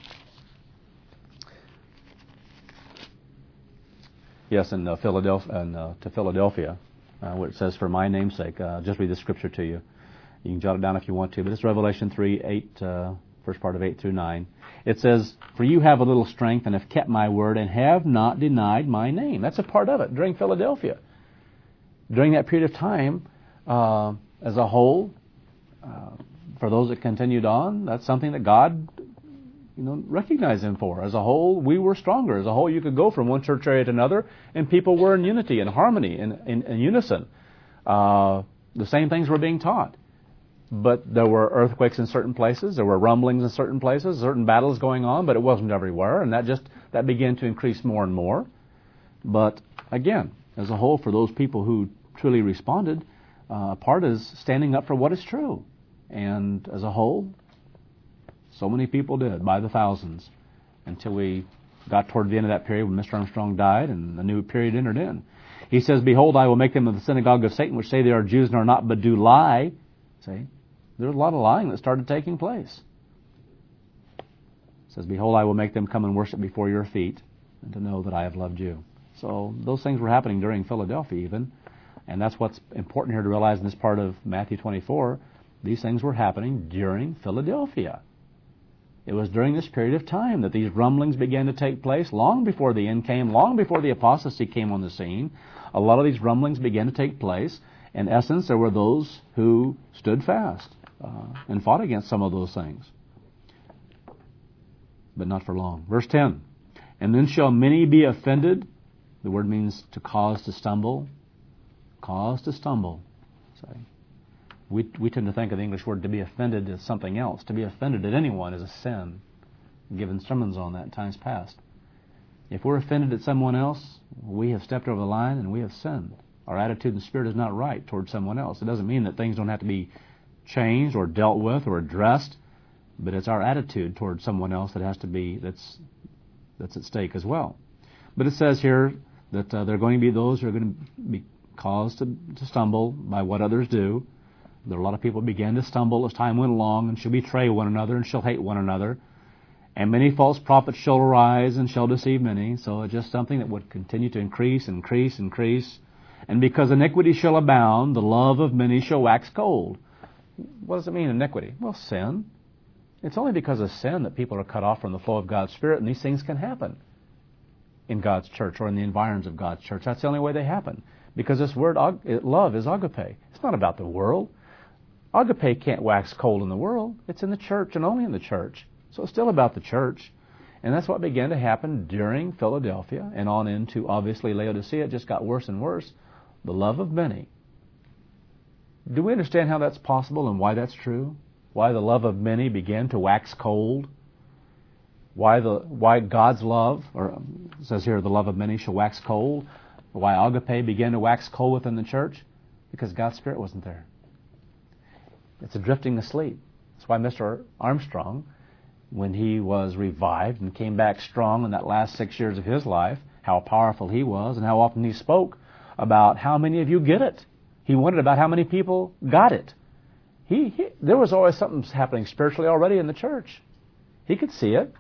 Yes, to Philadelphia, where it says, "For my name's sake." Just read the scripture to you. You can jot it down if you want to, but it's Revelation 3:8, first part of 8 through 9. It says, "For you have a little strength and have kept my word and have not denied my name." That's a part of it during Philadelphia. During that period of time, as a whole, for those that continued on, that's something that God, recognized them for. As a whole, we were stronger. As a whole, you could go from one church area to another, and people were in unity, in harmony, in unison. The same things were being taught. But there were earthquakes in certain places, there were rumblings in certain places, certain battles going on, but it wasn't everywhere, and that began to increase more and more. But again, as a whole, for those people who truly responded, part is standing up for what is true. And as a whole, so many people did, by the thousands, until we got toward the end of that period when Mr. Armstrong died and a new period entered in. He says, "Behold, I will make them of the synagogue of Satan, which say they are Jews and are not, but do lie." See, there's a lot of lying that started taking place. It says, "Behold, I will make them come and worship before your feet, and to know that I have loved you." So those things were happening during Philadelphia even, and that's what's important here to realize in this part of Matthew 24. These things were happening during Philadelphia. It was during this period of time that these rumblings began to take place, long before the end came, long before the apostasy came on the scene. A lot of these rumblings began to take place. In essence, there were those who stood fast and fought against some of those things. but not for long. Verse 10, and then shall many be offended. The word means to cause to stumble. Cause to stumble. Sorry. We tend to think of the English word to be offended as something else. To be offended at anyone is a sin. I've given sermons on that in times past. If we're offended at someone else, we have stepped over the line and we have sinned. Our attitude and spirit is not right towards someone else. It doesn't mean that things don't have to be changed or dealt with or addressed, but it's our attitude towards someone else that has to be, that's at stake as well. But it says here that there are going to be those who are going to be caused to stumble by what others do. There are a lot of people who began to stumble as time went along and shall betray one another and shall hate one another. And many false prophets shall arise and shall deceive many. So it's just something that would continue to increase. And because iniquity shall abound, the love of many shall wax cold. What does it mean, iniquity? Well, sin. It's only because of sin that people are cut off from the flow of God's Spirit, and these things can happen in God's church or in the environs of God's church. That's the only way they happen. Because this word, love, is agape. It's not about the world. Agape can't wax cold in the world. It's in the church and only in the church. So it's still about the church. And that's what began to happen during Philadelphia and on into, obviously, Laodicea. It just got worse and worse. The love of many. Do we understand how that's possible and why that's true? Why the love of many began to wax cold? Why God's love, or it says here, the love of many shall wax cold. Why agape began to wax cold within the church? Because God's Spirit wasn't there. It's a drifting asleep. That's why Mr. Armstrong, when he was revived and came back strong in that last 6 years of his life, how powerful he was and how often he spoke about how many of you get it. He wondered about how many people got it. There was always something happening spiritually already in the church. He could see it,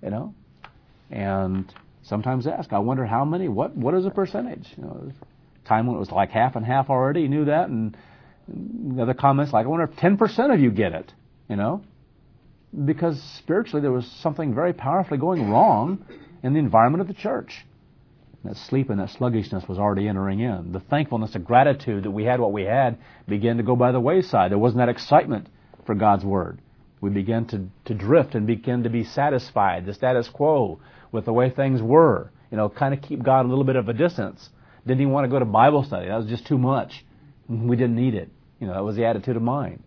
and sometimes ask, I wonder how many, what is the percentage? Time when it was like half and half already, he knew that, and the other comments like, I wonder if 10% of you get it, because spiritually there was something very powerfully going wrong in the environment of the church. That sleep and that sluggishness was already entering in. The thankfulness, the gratitude that we had what we had began to go by the wayside. There wasn't that excitement for God's Word. We began to drift and begin to be satisfied, the status quo, with the way things were. Kind of keep God a little bit of a distance. Didn't even want to go to Bible study. That was just too much. We didn't need it. That was the attitude of mind.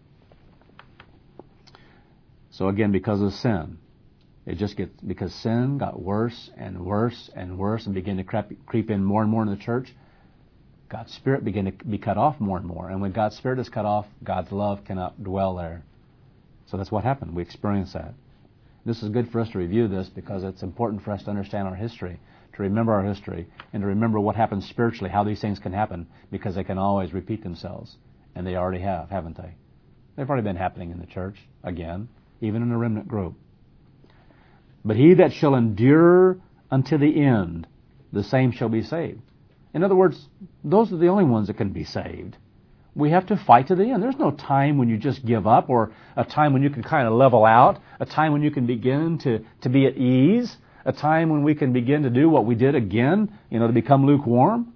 So again, because of sin, because sin got worse and worse and worse and began to creep in more and more in the church, God's Spirit began to be cut off more and more. And when God's Spirit is cut off, God's love cannot dwell there. So that's what happened. We experienced that. This is good for us to review this because it's important for us to understand our history, to remember our history, and to remember what happens spiritually, how these things can happen, because they can always repeat themselves. And they already have, haven't they? They've already been happening in the church, again, even in a remnant group. But he that shall endure unto the end, the same shall be saved. In other words, those are the only ones that can be saved. We have to fight to the end. There's no time when you just give up, or a time when you can kind of level out, a time when you can begin to be at ease, a time when we can begin to do what we did again, to become lukewarm.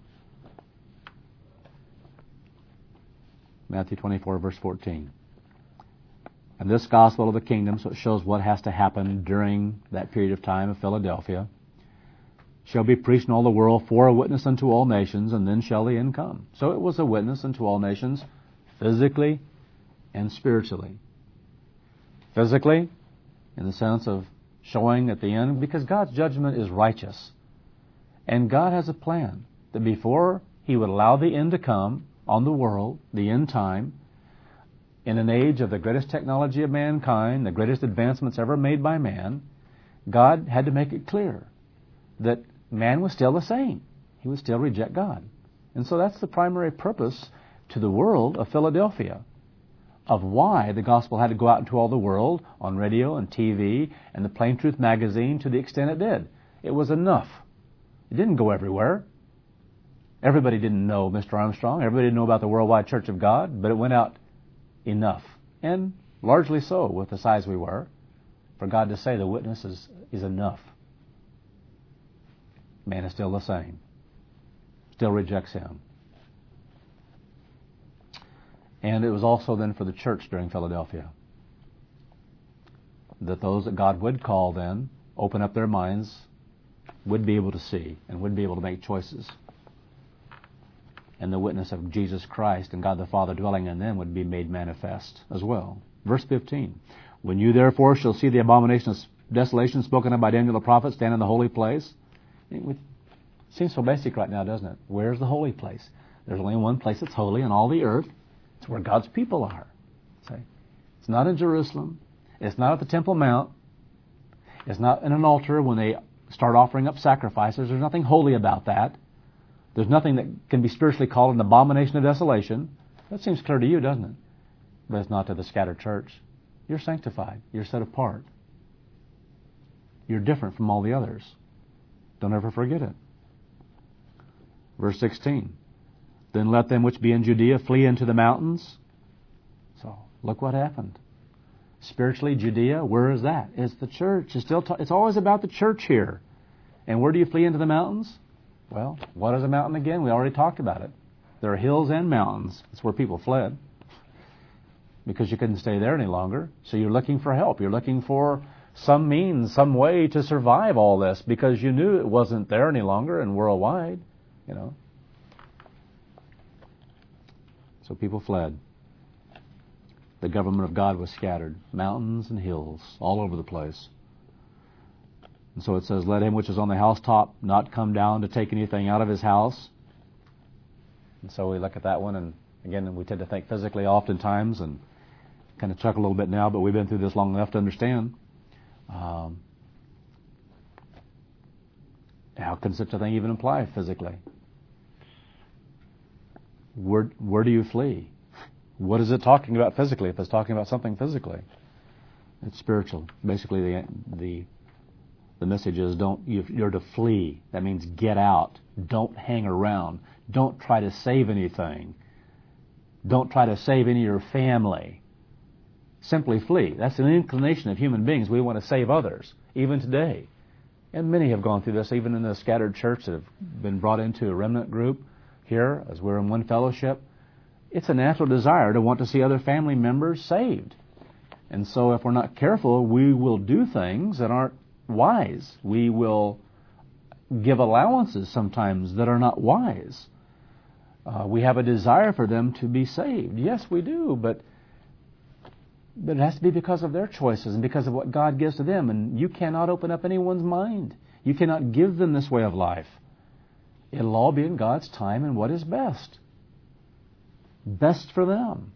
Matthew 24, verse 14. And this gospel of the kingdom, so it shows what has to happen during that period of time of Philadelphia, shall be preached in all the world for a witness unto all nations, and then shall the end come. So it was a witness unto all nations, physically and spiritually. Physically, in the sense of showing at the end, because God's judgment is righteous. And God has a plan that before He would allow the end to come on the world, the end time, in an age of the greatest technology of mankind, the greatest advancements ever made by man, God had to make it clear that man was still the same. He would still reject God. And so that's the primary purpose to the world of Philadelphia, of why the gospel had to go out into all the world, on radio and TV, and the Plain Truth magazine to the extent it did. It was enough. It didn't go everywhere. Everybody didn't know Mr. Armstrong. Everybody didn't know about the Worldwide Church of God, but it went out enough, and largely so with the size we were, for God to say the witness is enough. Man is still the same, still rejects Him. And it was also then for the church during Philadelphia, that those that God would call then open up their minds, would be able to see and would be able to make choices. And the witness of Jesus Christ and God the Father dwelling in them would be made manifest as well. Verse 15, when you therefore shall see the abomination of desolation spoken of by Daniel the prophet stand in the holy place. It seems so basic right now, doesn't it? Where's the holy place? There's only one place that's holy in all the earth. It's where God's people are. See? It's not in Jerusalem. It's not at the Temple Mount. It's not in an altar when they start offering up sacrifices. There's nothing holy about that. There's nothing that can be spiritually called an abomination of desolation. That seems clear to you, doesn't it? But it's not to the scattered church. You're sanctified. You're set apart. You're different from all the others. Don't ever forget it. Verse 16. Then let them which be in Judea flee into the mountains. So, look what happened. Spiritually, Judea, where is that? It's the church. It's always about the church here. And where do you flee into the mountains? Well, what is a mountain again? We already talked about it. There are hills and mountains. That's where people fled. Because you couldn't stay there any longer. So you're looking for help. You're looking for some means, some way to survive all this because you knew it wasn't there any longer and worldwide, you know. So people fled. The government of God was scattered. Mountains and hills all over the place. And so it says, let him which is on the housetop not come down to take anything out of his house. And so we look at that one, and again, we tend to think physically oftentimes and kind of chuckle a little bit now, but we've been through this long enough to understand. How can such a thing even apply physically? Where do you flee? What is it talking about physically? If it's talking about something physically, it's spiritual. Basically, the message is you're to flee. That means get out. Don't hang around. Don't try to save anything. Don't try to save any of your family. Simply flee. That's an inclination of human beings. We want to save others, even today. And many have gone through this, even in the scattered church that have been brought into a remnant group here, as we're in one fellowship. It's a natural desire to want to see other family members saved. And so if we're not careful, we will do things that aren't wise. We will give allowances sometimes that are not wise. We have a desire for them to be saved. Yes, we do, but it has to be because of their choices and because of what God gives to them. And you cannot open up anyone's mind. You cannot give them this way of life. It'll all be in God's time and what is best. Best for them.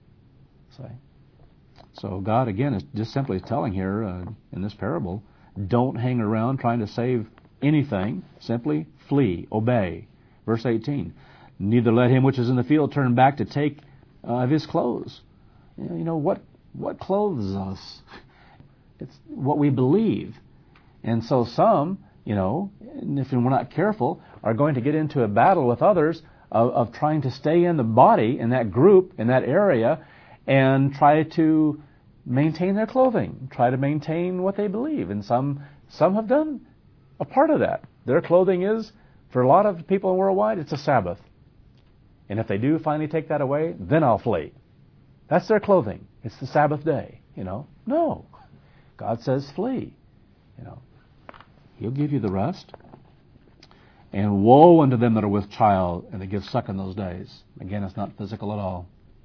So God, again, is just simply telling here in this parable, don't hang around trying to save anything. Simply flee, obey. Verse 18, neither let him which is in the field turn back to take of his clothes. You know, what clothes us? It's what we believe. And so some, if we're not careful, are going to get into a battle with others of trying to stay in the body, in that group, in that area, and try to maintain their clothing, try to maintain what they believe. And some have done a part of that. Their clothing is, for a lot of people worldwide, it's a Sabbath. And if they do finally take that away, then I'll flee. That's their clothing. It's the Sabbath day, No. God says flee, He'll give you the rest. And woe unto them that are with child, and they give suck in those days. Again, it's not physical at all.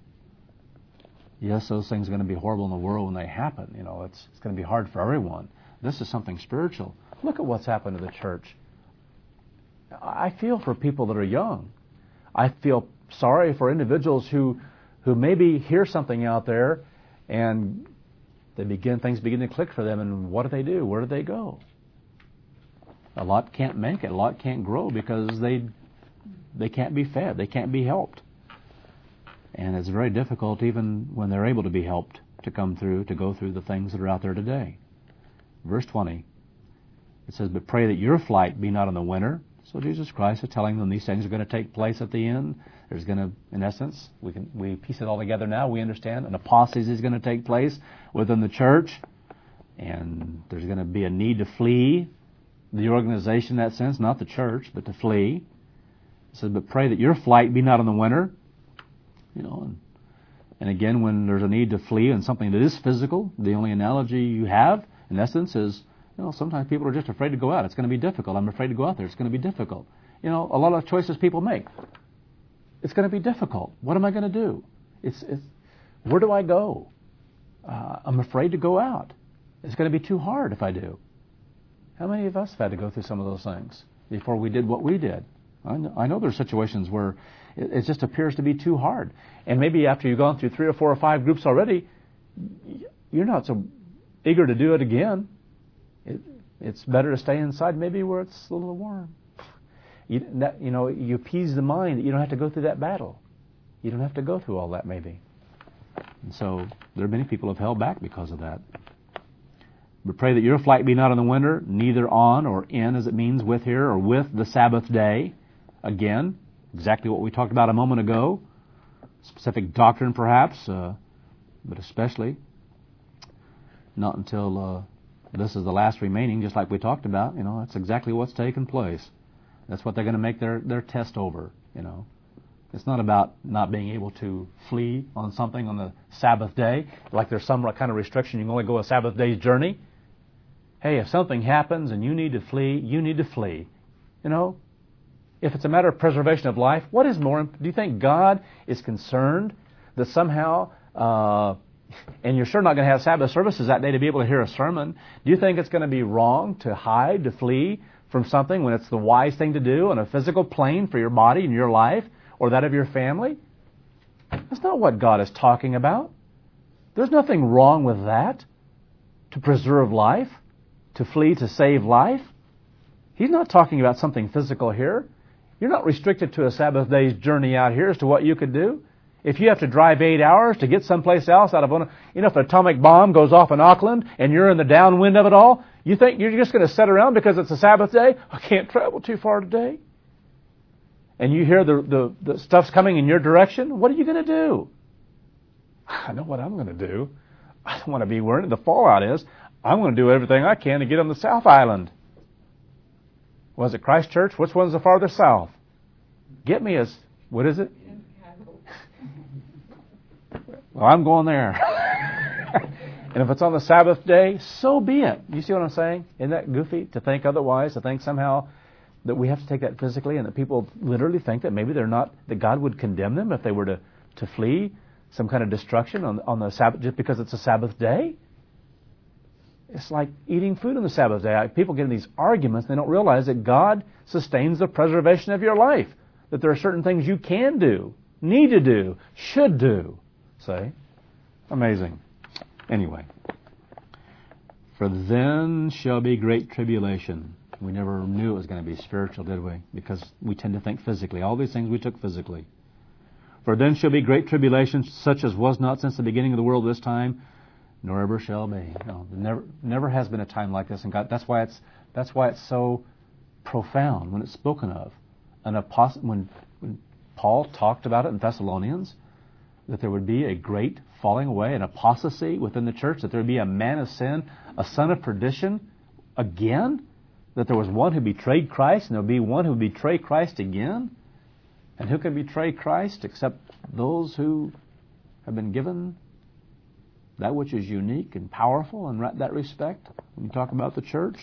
Yes, those things are going to be horrible in the world when they happen. It's going to be hard for everyone. This is something spiritual. Look at what's happened to the church. I feel for people that are young. I feel sorry for individuals who maybe hear something out there and things begin to click for them, and what do? Where do they go? A lot can't make it. A lot can't grow because they can't be fed. They can't be helped. And it's very difficult even when they're able to be helped to go through the things that are out there today. Verse 20, it says, but pray that your flight be not in the winter. So Jesus Christ is telling them these things are going to take place at the end. There's going to, in essence, we piece it all together now. We understand an apostasy is going to take place within the church, and there's going to be a need to flee the organization in that sense, not the church, but to flee. It says, but pray that your flight be not in the winter. And again, when there's a need to flee and something that is physical, the only analogy you have, in essence, is Sometimes people are just afraid to go out. It's going to be difficult. I'm afraid to go out there. It's going to be difficult. A lot of choices people make. It's going to be difficult. What am I going to do? Where do I go? I'm afraid to go out. It's going to be too hard if I do. How many of us have had to go through some of those things before we did what we did? I know there's situations where it just appears to be too hard. And maybe after you've gone through 3 or 4 or 5 groups already, you're not so eager to do it again. It's better to stay inside maybe where it's a little warm. You appease the mind that you don't have to go through that battle. You don't have to go through all that maybe. And so there are many people who have held back because of that. We pray that your flight be not in the winter, neither on or in, as it means with here, or with the Sabbath day. Again, exactly what we talked about a moment ago. Specific doctrine perhaps, but especially not until this is the last remaining, just like we talked about. That's exactly what's taken place. That's what they're going to make their test over. It's not about not being able to flee on something on the Sabbath day, like there's some kind of restriction. You can only go a Sabbath day's journey. Hey, if something happens and you need to flee, you need to flee. If it's a matter of preservation of life, what is more? Do you think God is concerned that somehow, and you're sure not going to have Sabbath services that day to be able to hear a sermon, do you think it's going to be wrong to hide, to flee from something when it's the wise thing to do on a physical plane for your body and your life or that of your family? That's not what God is talking about. There's nothing wrong with that, to preserve life, to flee to save life. He's not talking about something physical here. You're not restricted to a Sabbath day's journey out here as to what you could do. If you have to drive 8 hours to get someplace else out of one, if an atomic bomb goes off in Auckland and you're in the downwind of it all, you think you're just going to sit around because it's a Sabbath day? I can't travel too far today. And you hear the stuff's coming in your direction, what are you going to do? I know what I'm going to do. I don't want to be where the fallout is. I'm going to do everything I can to get on the South Island. Was it Christchurch? Which one's the farther south? Get me what is it? Well, I'm going there. And if it's on the Sabbath day, so be it. You see what I'm saying? Isn't that goofy to think otherwise? To think somehow that we have to take that physically and that people literally think that maybe that God would condemn them if they were to flee some kind of destruction on the Sabbath just because it's a Sabbath day? It's like eating food on the Sabbath day. People get in these arguments, they don't realize that God sustains the preservation of your life. That there are certain things you can do, need to do, should do. Say, amazing. Anyway, for then shall be great tribulation. We never knew it was going to be spiritual, did we? Because we tend to think physically. All these things we took physically. For then shall be great tribulation, such as was not since the beginning of the world this time, nor ever shall be. No, never has been a time like this in God. That's why it's so profound when it's spoken of. When Paul talked about it in Thessalonians, that there would be a great falling away, an apostasy within the church, that there would be a man of sin, a son of perdition again, that there was one who betrayed Christ, and there would be one who would betray Christ again. And who can betray Christ except those who have been given that which is unique and powerful in that respect when you talk about the church?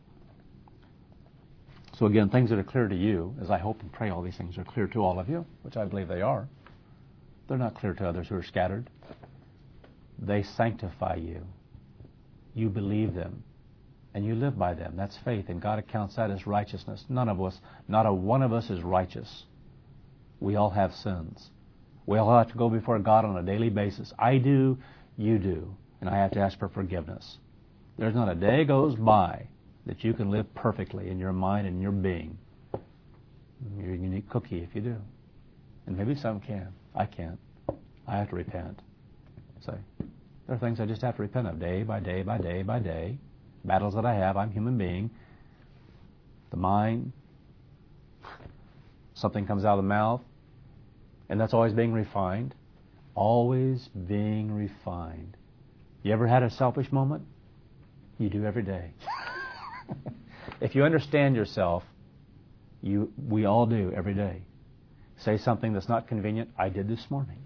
So again, things that are clear to you, as I hope and pray all these things are clear to all of you, which I believe they are. They're not clear to others who are scattered. They sanctify you. You believe them. And you live by them. That's faith. And God accounts that as righteousness. None of us, not a one of us is righteous. We all have sins. We all have to go before God on a daily basis. I do, you do. And I have to ask for forgiveness. There's not a day goes by that you can live perfectly in your mind and your being. You're a unique cookie if you do. And maybe some can. I can't. I have to repent. So there are things I just have to repent of day by day by day by day. Battles that I have. I'm a human being. The mind. Something comes out of the mouth. And that's always being refined. Always being refined. You ever had a selfish moment? You do every day. If you understand yourself, we all do every day. Say something that's not convenient. I did this morning.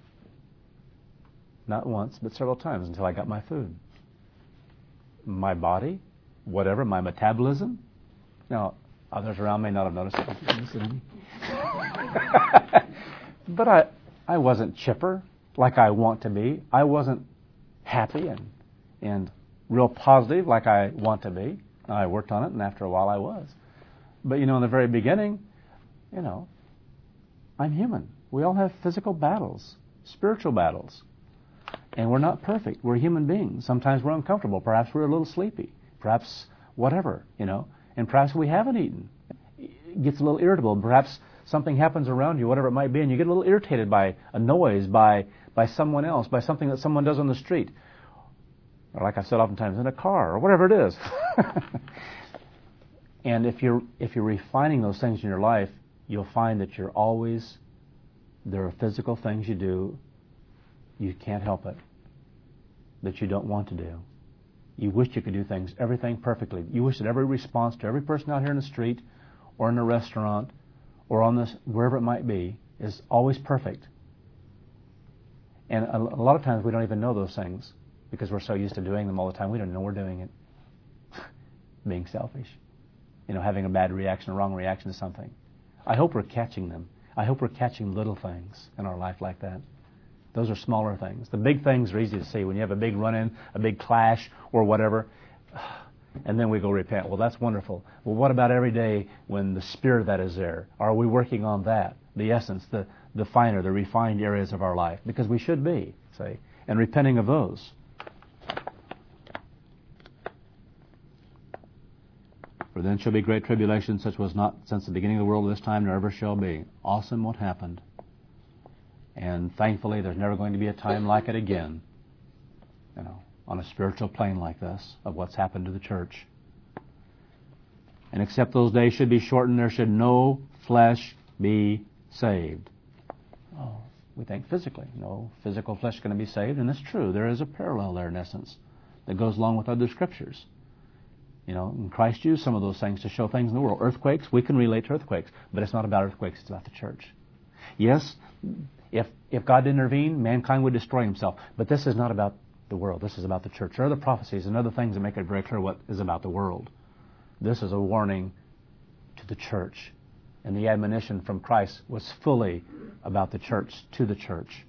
Not once, but several times until I got my food. My body whatever, my metabolism. Now, others around may not have noticed it. But I wasn't chipper like I want to be. I wasn't happy and real positive like I want to be. I worked on it, and after a while I was. But, in the very beginning, I'm human. We all have physical battles, spiritual battles. And we're not perfect. We're human beings. Sometimes we're uncomfortable. Perhaps we're a little sleepy. Perhaps whatever, And perhaps we haven't eaten. It gets a little irritable. Perhaps something happens around you, whatever it might be, and you get a little irritated by a noise, by someone else, by something that someone does on the street. Or like I said oftentimes, in a car, or whatever it is. And if you're refining those things in your life, you'll find that there are physical things you do, you can't help it, that you don't want to do. You wish you could do everything perfectly. You wish that every response to every person out here in the street, or in a restaurant, or on this, wherever it might be, is always perfect. And a lot of times we don't even know those things because we're so used to doing them all the time. We don't know we're doing it. Being selfish. Having a bad reaction, a wrong reaction to something. I hope we're catching them. I hope we're catching little things in our life like that. Those are smaller things. The big things are easy to see. When you have a big run-in, a big clash, or whatever, and then we go repent. Well, that's wonderful. Well, what about every day when the spirit of that is there? Are we working on that? The essence, the finer, the refined areas of our life? Because we should be, and repenting of those. For then shall be great tribulation, such was not since the beginning of the world to this time, nor ever shall be. Awesome what happened. And thankfully, there's never going to be a time like it again, on a spiritual plane like this, of what's happened to the church. And except those days should be shortened, there should no flesh be saved. Oh, we think physically. No physical flesh is going to be saved, and it's true. There is a parallel there, in essence, that goes along with other scriptures. And Christ used some of those things to show things in the world. Earthquakes, we can relate to earthquakes, but it's not about earthquakes, it's about the church. Yes, if God didn't intervene, mankind would destroy himself. But this is not about the world. This is about the church. There are other prophecies and other things that make it very clear what is about the world. This is a warning to the church. And the admonition from Christ was fully about the church, to the church.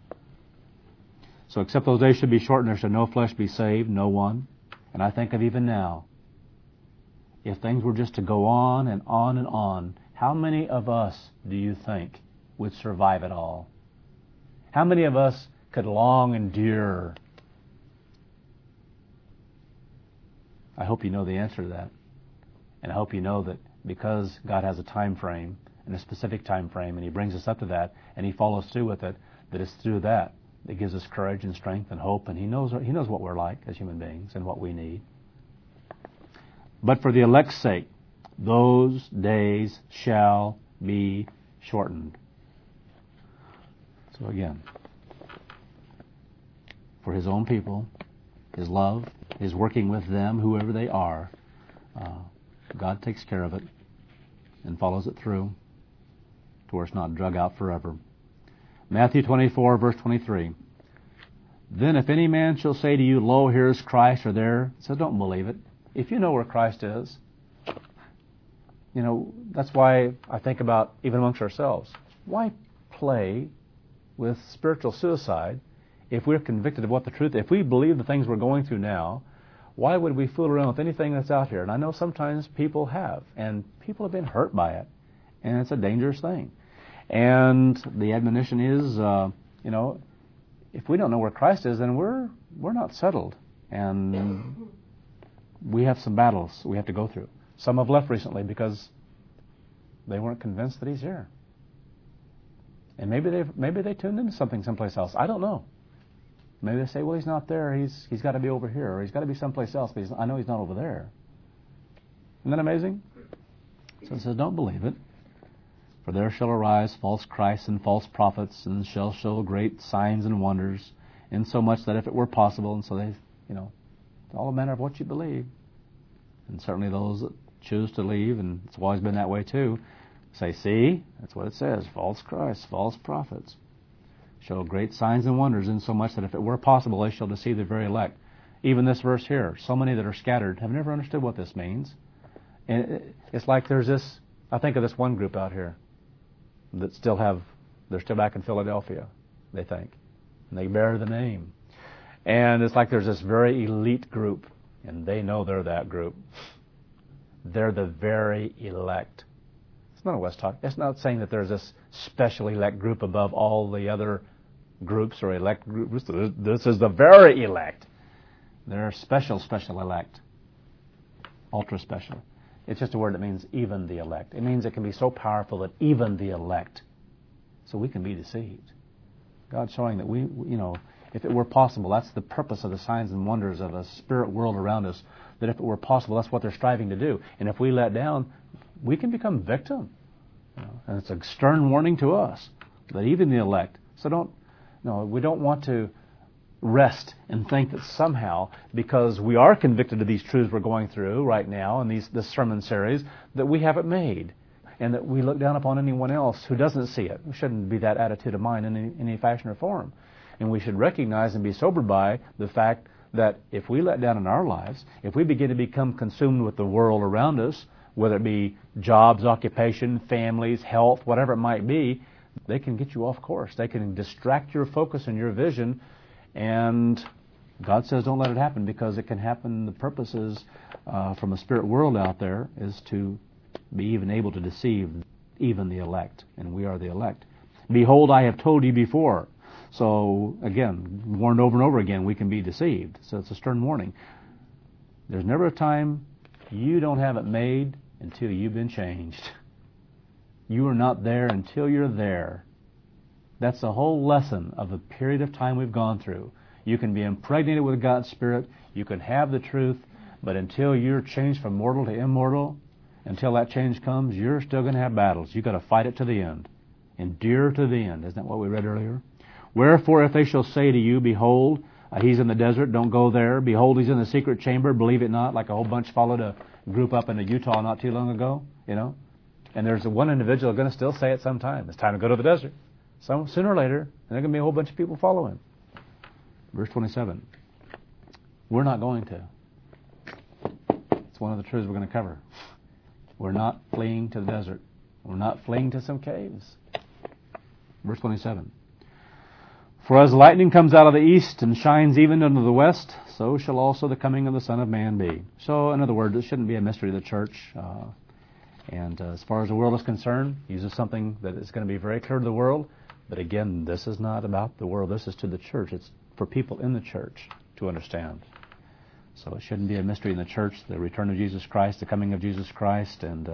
So except those days should be shortened, there should no flesh be saved, no one. And I think of even now, if things were just to go on and on and on, how many of us do you think would survive it all? How many of us could long endure? I hope you know the answer to that. And I hope you know that because God has a time frame, and a specific time frame, and He brings us up to that, and He follows through with it, that it's through that gives us courage and strength and hope, and He knows what we're like as human beings and what we need. But for the elect's sake, those days shall be shortened. So again, for His own people, His love, His working with them, whoever they are, God takes care of it and follows it through to where it's not drug out forever. Matthew 24, verse 23. Then if any man shall say to you, Lo, here is Christ, or there, so don't believe it. If you know where Christ is, that's why I think about, even amongst ourselves, why play with spiritual suicide if we're convicted of what the truth is? If we believe the things we're going through now, why would we fool around with anything that's out here? And I know sometimes people have, and people have been hurt by it, and it's a dangerous thing. And the admonition is, if we don't know where Christ is, then we're not settled. And we have some battles we have to go through. Some have left recently because they weren't convinced that He's here. And maybe they tuned into something someplace else. I don't know. Maybe they say, well, He's not there. He's got to be over here, or He's got to be someplace else. But I know He's not over there. Isn't that amazing? So it says, don't believe it. For there shall arise false Christs and false prophets, and shall show great signs and wonders, insomuch that if it were possible, and so they, it's all a matter of what you believe. And certainly those that choose to leave, and it's always been that way too, say, see, that's what it says, false Christs, false prophets, show great signs and wonders, insomuch that if it were possible, they shall deceive the very elect. Even this verse here, so many that are scattered have never understood what this means. And it's like there's this, I think of this one group out here that they're still back in Philadelphia, they think. And they bear the name. And it's like there's this very elite group, and they know they're that group. They're the very elect. It's not a West talk. It's not saying that there's this special elect group above all the other groups or elect groups. This is the very elect. They're special elect. Ultra special. It's just a word that means even the elect. It means it can be so powerful that even the elect. So we can be deceived. God's showing that we if it were possible, that's the purpose of the signs and wonders of a spirit world around us, that if it were possible, that's what they're striving to do. And if we let down, we can become victim. And it's a stern warning to us that even the elect. So we don't want to rest and think that somehow, because we are convicted of these truths we're going through right now in this sermon series, that we have it made, and that we look down upon anyone else who doesn't see it. We shouldn't be that attitude of mind in any fashion or form. And we should recognize and be sobered by the fact that if we let down in our lives, if we begin to become consumed with the world around us, whether it be jobs, occupation, families, health, whatever it might be, they can get you off course. They can distract your focus and your vision. And God says don't let it happen, because it can happen. The purpose is, from a spirit world out there, is to be even able to deceive even the elect. And we are the elect. Behold, I have told you before. So, again, warned over and over again, we can be deceived. So it's a stern warning. There's never a time you don't have it made until you've been changed. You are not there until you're there. That's the whole lesson of the period of time we've gone through. You can be impregnated with God's Spirit. You can have the truth. But until you're changed from mortal to immortal, until that change comes, you're still going to have battles. You've got to fight it to the end. Endure to the end. Isn't that what we read earlier? Wherefore, if they shall say to you, behold, he's in the desert, don't go there. Behold, he's in the secret chamber, believe it not. Like a whole bunch followed a group up in Utah not too long ago, And there's one individual going to still say it sometime. It's time to go to the desert. So sooner or later, and there are going to be a whole bunch of people following. Verse 27. We're not going to. It's one of the truths we're going to cover. We're not fleeing to the desert. We're not fleeing to some caves. Verse 27. For as lightning comes out of the east and shines even unto the west, so shall also the coming of the Son of Man be. So, in other words, it shouldn't be a mystery to the church. And as far as the world is concerned, he uses something that is going to be very clear to the world. But again, this is not about the world. This is to the church. It's for people in the church to understand. So it shouldn't be a mystery in the church, the return of Jesus Christ, the coming of Jesus Christ. And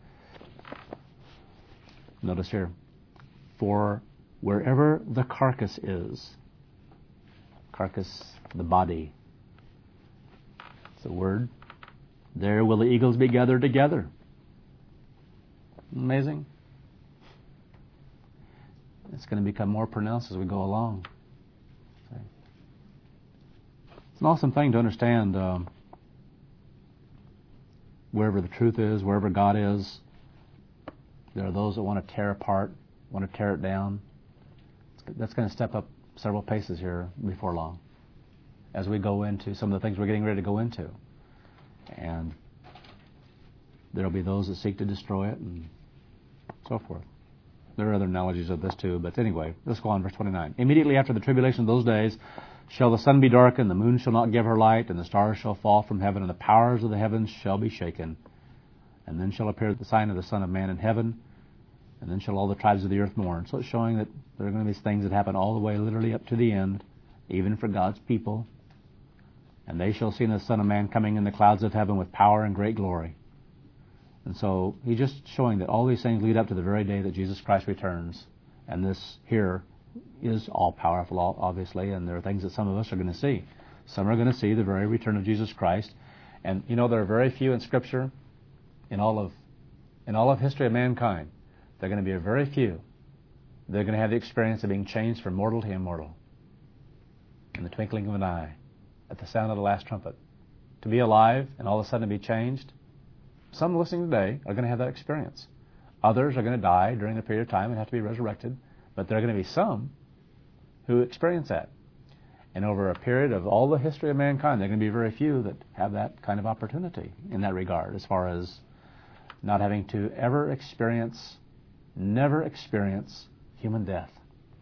notice here, for wherever the carcass is, carcass, the body, it's the word, there will the eagles be gathered together. Amazing. It's going to become more pronounced as we go along. It's an awesome thing to understand wherever the truth is, wherever God is, there are those that want to tear apart, want to tear it down. That's going to step up several paces here before long as we go into some of the things we're getting ready to go into. And there will be those that seek to destroy it and so forth. There are other analogies of this too, but anyway, let's go on, verse 29. Immediately after the tribulation of those days shall the sun be darkened, the moon shall not give her light, and the stars shall fall from heaven, and the powers of the heavens shall be shaken. And then shall appear the sign of the Son of Man in heaven, and then shall all the tribes of the earth mourn. So it's showing that there are going to be things that happen all the way literally up to the end, even for God's people. And they shall see the Son of Man coming in the clouds of heaven with power and great glory. And so he's just showing that all these things lead up to the very day that Jesus Christ returns. And this here is all powerful, obviously, and there are things that some of us are going to see. Some are going to see the very return of Jesus Christ. And there are very few in Scripture, in all of history of mankind. There are going to be a very few. They're going to have the experience of being changed from mortal to immortal in the twinkling of an eye, at the sound of the last trumpet. To be alive and all of a sudden to be changed. Some listening today are going to have that experience. Others are going to die during a period of time and have to be resurrected. But there are going to be some who experience that. And over a period of all the history of mankind, there are going to be very few that have that kind of opportunity in that regard, as far as not having to never experience human death.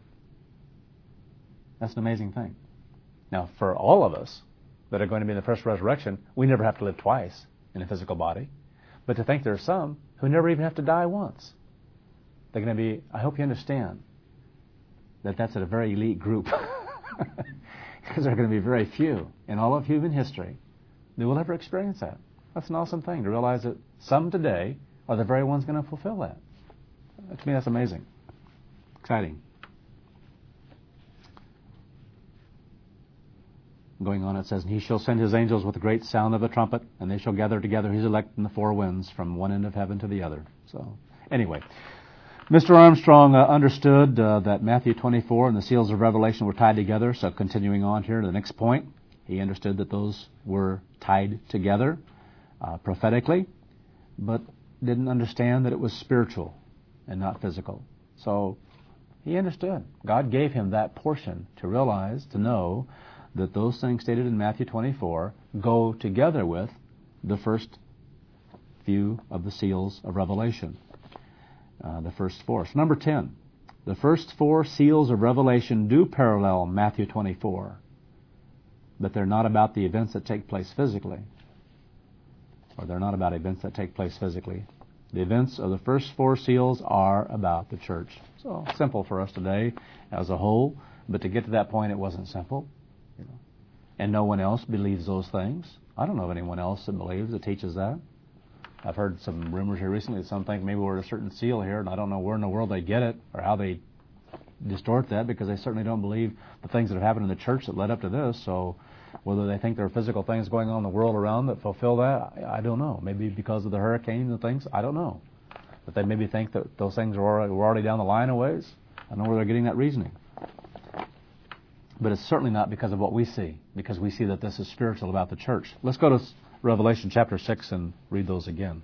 That's an amazing thing. Now, for all of us that are going to be in the first resurrection, we never have to live twice in a physical body. But to think there are some who never even have to die once. They're going to be, I hope you understand, that that's a very elite group. Because there are going to be very few in all of human history that will ever experience that. That's an awesome thing, to realize that some today are the very ones going to fulfill that. To me, that's amazing. Exciting. Going on, it says, "And he shall send his angels with a great sound of a trumpet, and they shall gather together his elect in the four winds, from one end of heaven to the other." So, anyway, Mr. Armstrong understood that Matthew 24 and the seals of Revelation were tied together. So, continuing on here to the next point, he understood that those were tied together prophetically, but didn't understand that it was spiritual and not physical. So, he understood. God gave him that portion to realize, to know that those things stated in Matthew 24 go together with the first few of the seals of Revelation, the first four. So number 10, the first four seals of Revelation do parallel Matthew 24, but they're not about the events that take place physically, or they're not about events that take place physically. The events of the first four seals are about the church. So simple for us today as a whole, but to get to that point, it wasn't simple. And no one else believes those things. I don't know of anyone else that believes, that teaches that. I've heard some rumors here recently that some think maybe we're at a certain seal here, and I don't know where in the world they get it or how they distort that, because they certainly don't believe the things that have happened in the church that led up to this. So whether they think there are physical things going on in the world around that fulfill that, I don't know. Maybe because of the hurricanes and things, I don't know. But they maybe think that those things were already down the line a ways. I don't know where they're getting that reasoning. But it's certainly not because of what we see, because we see that this is spiritual about the church. Let's go to Revelation chapter 6 and read those again.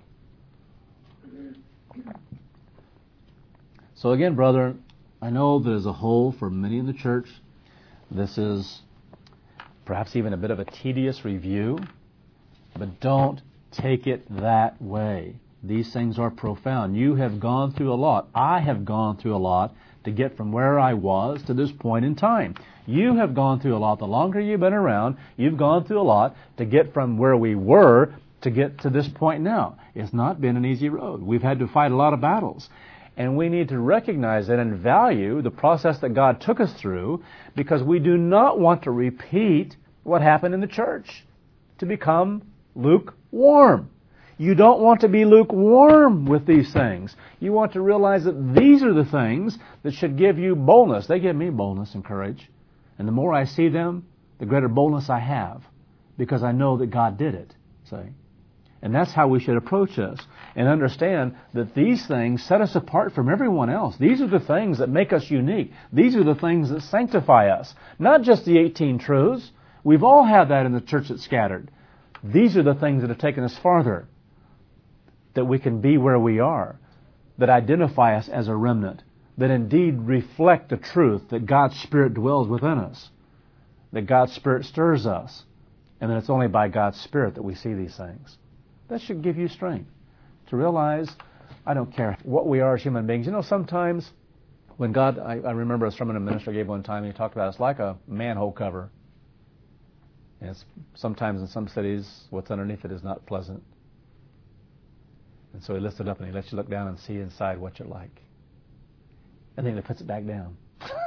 So again, brother, I know that as a whole, for many in the church, this is perhaps even a bit of a tedious review, but don't take it that way. These things are profound. You have gone through a lot. I have gone through a lot to get from where I was to this point in time. You have gone through a lot. The longer you've been around, you've gone through a lot to get from where we were to get to this point now. It's not been an easy road. We've had to fight a lot of battles. And we need to recognize that and value the process that God took us through, because we do not want to repeat what happened in the church, to become lukewarm. You don't want to be lukewarm with these things. You want to realize that these are the things that should give you boldness. They give me boldness and courage. And the more I see them, the greater boldness I have, because I know that God did it. See? And that's how we should approach this, and understand that these things set us apart from everyone else. These are the things that make us unique. These are the things that sanctify us. Not just the 18 truths. We've all had that in the church that's scattered. These are the things that have taken us farther, that we can be where we are, that identify us as a remnant, that indeed reflect the truth that God's Spirit dwells within us, that God's Spirit stirs us, and that it's only by God's Spirit that we see these things. That should give you strength to realize, I don't care what we are as human beings. You know, sometimes when God, I remember a sermon a minister gave one time, and he talked about it's like a manhole cover. And it's sometimes in some cities, what's underneath it is not pleasant. And so he lifts it up and he lets you look down and see inside what you're like. And then he puts it back down.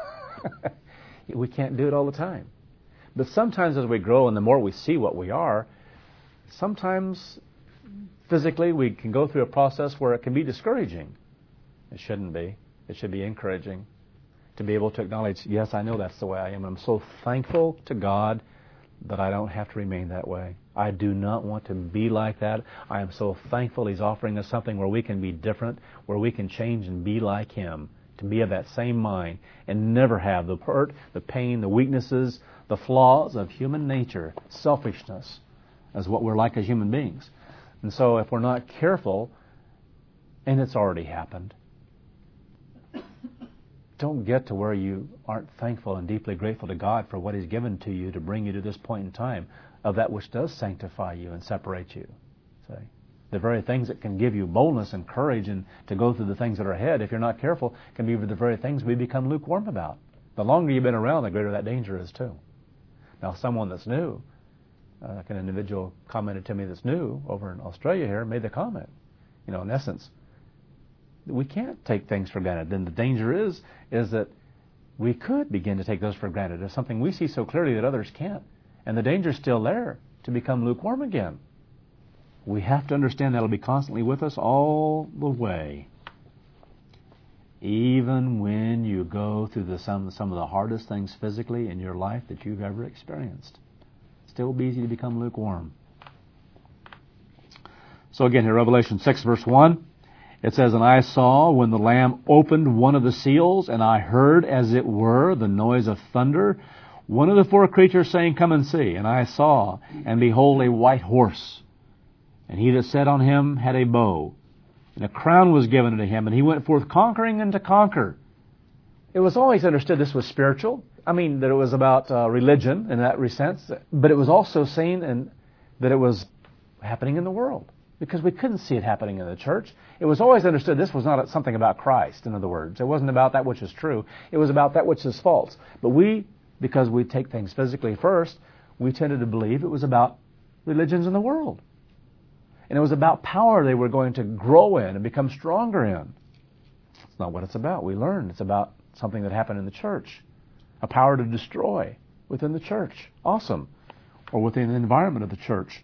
We can't do it all the time. But sometimes as we grow and the more we see what we are, sometimes physically we can go through a process where it can be discouraging. It shouldn't be. It should be encouraging to be able to acknowledge, yes, I know that's the way I am. I'm so thankful to God that I don't have to remain that way. I do not want to be like that. I am so thankful He's offering us something where we can be different, where we can change and be like Him, to be of that same mind and never have the hurt, the pain, the weaknesses, the flaws of human nature, selfishness, as what we're like as human beings. And so if we're not careful, and it's already happened, don't get to where you aren't thankful and deeply grateful to God for what He's given to you to bring you to this point in time of that which does sanctify you and separate you. See? The very things that can give you boldness and courage and to go through the things that are ahead, if you're not careful, can be the very things we become lukewarm about. The longer you've been around, the greater that danger is too. Now, someone that's new, like an individual commented to me that's new over in Australia here, made the comment, in essence, we can't take things for granted. Then the danger is that we could begin to take those for granted as something we see so clearly that others can't. And the danger's still there to become lukewarm again. We have to understand that'll be constantly with us all the way. Even when you go through some of the hardest things physically in your life that you've ever experienced. Still be easy to become lukewarm. So again, here, Revelation 6, verse 1, it says, "And I saw when the Lamb opened one of the seals, and I heard, as it were, the noise of thunder, one of the four creatures saying, 'Come and see.' And I saw, and behold, a white horse. And he that sat on him had a bow, and a crown was given unto him, and he went forth conquering and to conquer." It was always understood this was spiritual. That it was about religion in that sense, but it was also seen and that it was happening in the world, because we couldn't see it happening in the church. It was always understood this was not something about Christ, in other words. It wasn't about that which is true. It was about that which is false. But because we take things physically first, we tended to believe it was about religions in the world. And it was about power they were going to grow in and become stronger in. It's not what it's about. We learned it's about something that happened in the church. A power to destroy within the church. Awesome. Or within the environment of the church.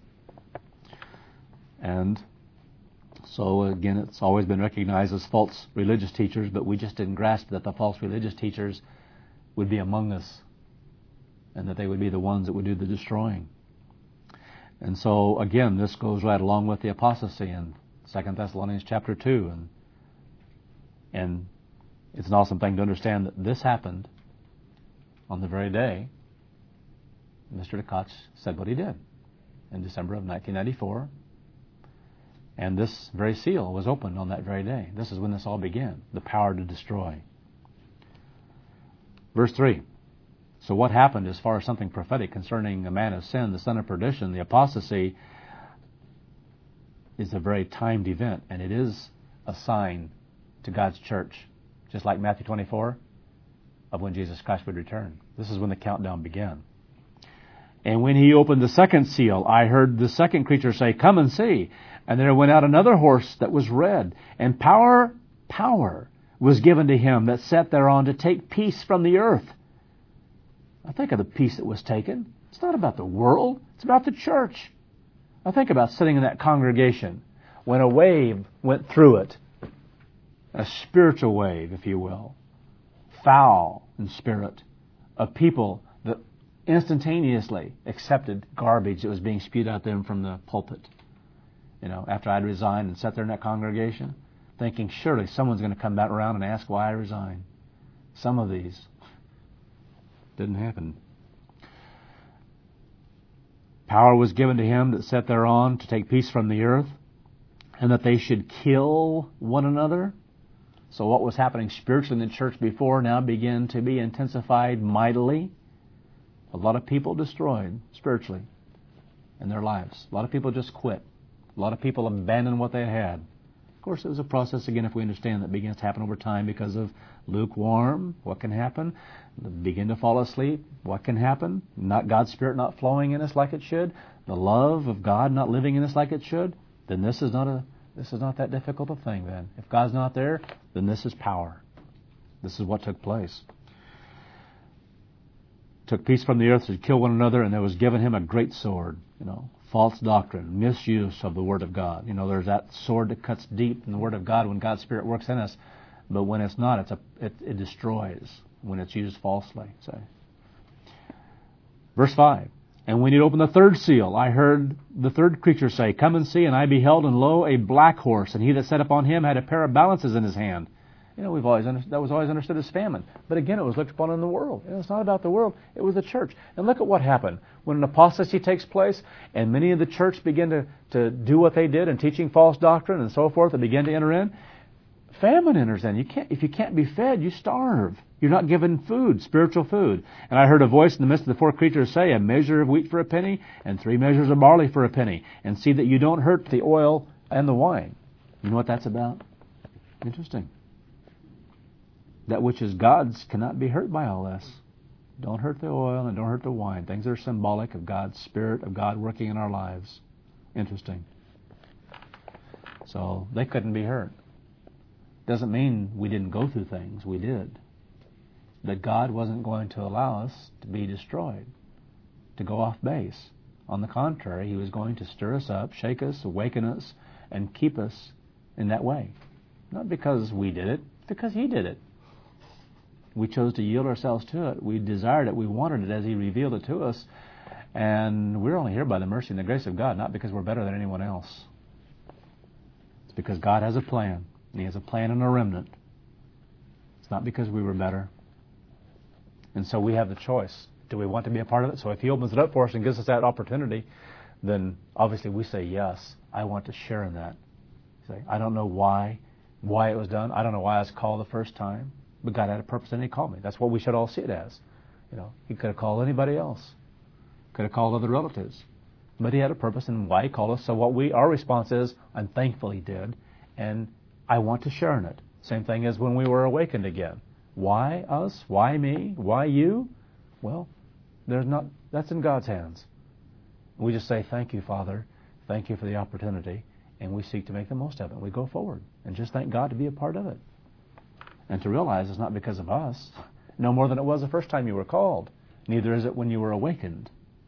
And so again, it's always been recognized as false religious teachers, but we just didn't grasp that the false religious teachers would be among us and that they would be the ones that would do the destroying. And so, again, this goes right along with the apostasy in 2 Thessalonians chapter 2. And it's an awesome thing to understand that this happened on the very day Mr. Tkach said what he did in December of 1994. And this very seal was opened on that very day. This is when this all began, the power to destroy. Verse 3. So what happened as far as something prophetic concerning a man of sin, the son of perdition, the apostasy, is a very timed event, and it is a sign to God's church, just like Matthew 24, of when Jesus Christ would return. This is when the countdown began. "And when he opened the second seal, I heard the second creature say, 'Come and see.' And there went out another horse that was red, and power was given to him that sat thereon to take peace from the earth." I think of the peace that was taken. It's not about the world. It's about the church. I think about sitting in that congregation when a wave went through it, a spiritual wave, if you will, foul in spirit, of people that instantaneously accepted garbage that was being spewed out them from the pulpit. After I'd resigned and sat there in that congregation, thinking surely someone's going to come back around and ask why I resigned. Some of these didn't happen. Power was given to him that sat thereon to take peace from the earth, and that they should kill one another. So what was happening spiritually in the church before now began to be intensified mightily. A lot of people destroyed spiritually in their lives. A lot of people just quit. A lot of people abandoned what they had. Of course, it was a process, again, if we understand, that begins to happen over time because of lukewarm. What can happen? Begin to fall asleep. What can happen? Not God's Spirit not flowing in us like it should. The love of God not living in us like it should. Then this is not that difficult a thing then. If God's not there, then this is power. This is what took place. Took peace from the earth to kill one another, and there was given him a great sword. False doctrine, misuse of the Word of God. There's that sword that cuts deep in the Word of God when God's Spirit works in us. But when it's not, it destroys when it's used falsely. Verse 5. "And when he opened the third seal, I heard the third creature say, 'Come and see.' And I beheld, and lo, a black horse, and he that sat upon him had a pair of balances in his hand." That was always understood as famine. But again, it was looked upon in the world. It's not about the world. It was the church. And look at what happened. When an apostasy takes place, and many of the church begin to do what they did in teaching false doctrine and so forth, and begin to enter in, famine enters in. If you can't be fed, you starve. You're not given food, spiritual food. And I heard a voice in the midst of the four creatures say, a measure of wheat for a penny, and 3 measures of barley for a penny. And see that you don't hurt the oil and the wine. You know what that's about? Interesting. That which is God's cannot be hurt by all this. Don't hurt the oil and don't hurt the wine. Things that are symbolic of God's Spirit, of God working in our lives. Interesting. So they couldn't be hurt. Doesn't mean we didn't go through things. We did. That God wasn't going to allow us to be destroyed, to go off base. On the contrary, He was going to stir us up, shake us, awaken us, and keep us in that way. Not because we did it, because He did it. We chose to yield ourselves to it. We desired it. We wanted it as He revealed it to us. And we're only here by the mercy and the grace of God, not because we're better than anyone else. It's because God has a plan. And He has a plan and a remnant. It's not because we were better. And so we have the choice. Do we want to be a part of it? So if He opens it up for us and gives us that opportunity, then obviously we say, yes, I want to share in that. Say, I don't know why it was done. I don't know why I was called the first time. But God had a purpose and He called me. That's what we should all see it as. He could have called anybody else. Could have called other relatives. But He had a purpose and why He called us. So our response is, I'm thankful He did. And I want to share in it. Same thing as when we were awakened again. Why us? Why me? Why you? Well, that's in God's hands. We just say, thank you, Father. Thank you for the opportunity. And we seek to make the most of it. We go forward and just thank God to be a part of it. And to realize it's not because of us, no more than it was the first time you were called. Neither is it when you were awakened.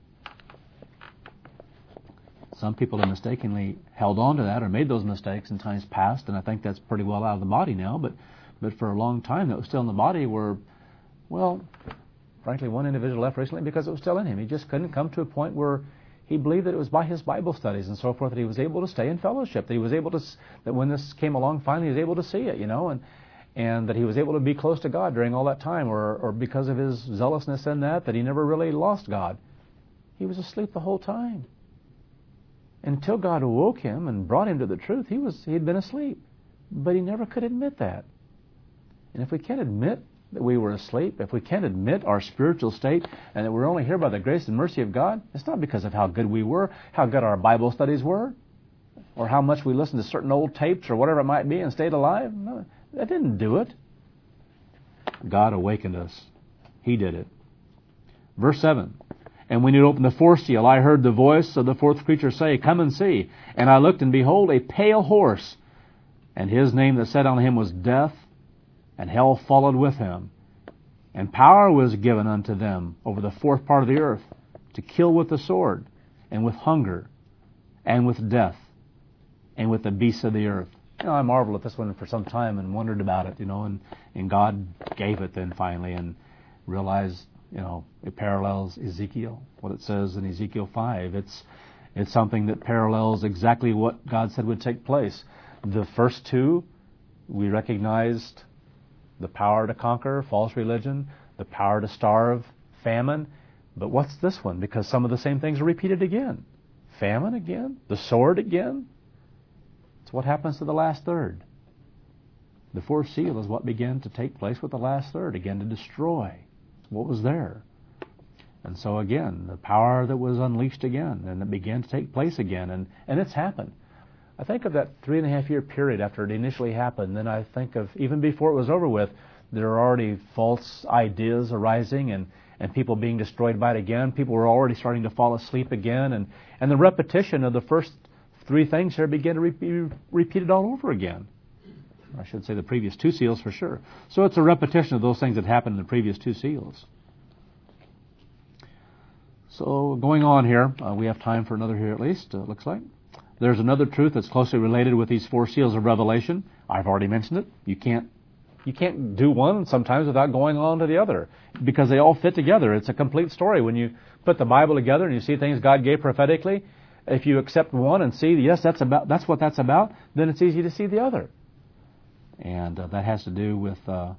Some people have mistakenly held on to that or made those mistakes in times past, and I think that's pretty well out of the body now, but for a long time that was still in the body were, well, frankly, one individual left recently because it was still in him. He just couldn't come to a point where he believed that it was by his Bible studies and so forth that he was able to stay in fellowship, that he was able to, that when this came along finally he was able to see it, and that he was able to be close to God during all that time, or because of his zealousness in that he never really lost God. He was asleep the whole time. Until God awoke him and brought him to the truth, he had been asleep. But he never could admit that. And if we can't admit that we were asleep, if we can't admit our spiritual state, and that we're only here by the grace and mercy of God, it's not because of how good we were, how good our Bible studies were, or how much we listened to certain old tapes or whatever it might be and stayed alive. No, that didn't do it. God awakened us. He did it. Verse 7. And when he opened the fourth seal, I heard the voice of the fourth creature say, Come and see. And I looked, and behold, a pale horse. And his name that sat on him was Death, and hell followed with him. And power was given unto them over the fourth part of the earth, to kill with the sword, and with hunger, and with death, and with the beasts of the earth. I marveled at this one for some time and wondered about it, and God gave it then finally, and realized, it parallels Ezekiel, what it says in Ezekiel 5. It's something that parallels exactly what God said would take place. The first two, we recognized the power to conquer false religion, the power to starve, famine. But what's this one? Because some of the same things are repeated again. Famine again, the sword again. It's what happens to the last third. The fourth seal is what began to take place with the last third, again to destroy what was there. And so again, the power that was unleashed again, and it began to take place again, and it's happened. I think of that 3.5-year period after it initially happened, then I think of even before it was over with, there are already false ideas arising and people being destroyed by it again. People were already starting to fall asleep again, and the repetition of the first three things here began to be repeated all over again. I should say the previous two seals for sure. So it's a repetition of those things that happened in the previous two seals. So going on here, we have time for another here at least, it looks like. There's another truth that's closely related with these four seals of Revelation. I've already mentioned it. You can't do one sometimes without going on to the other, because they all fit together. It's a complete story. When you put the Bible together and you see things God gave prophetically, if you accept one and see, yes, that's what that's about, then it's easy to see the other. And that has to do with,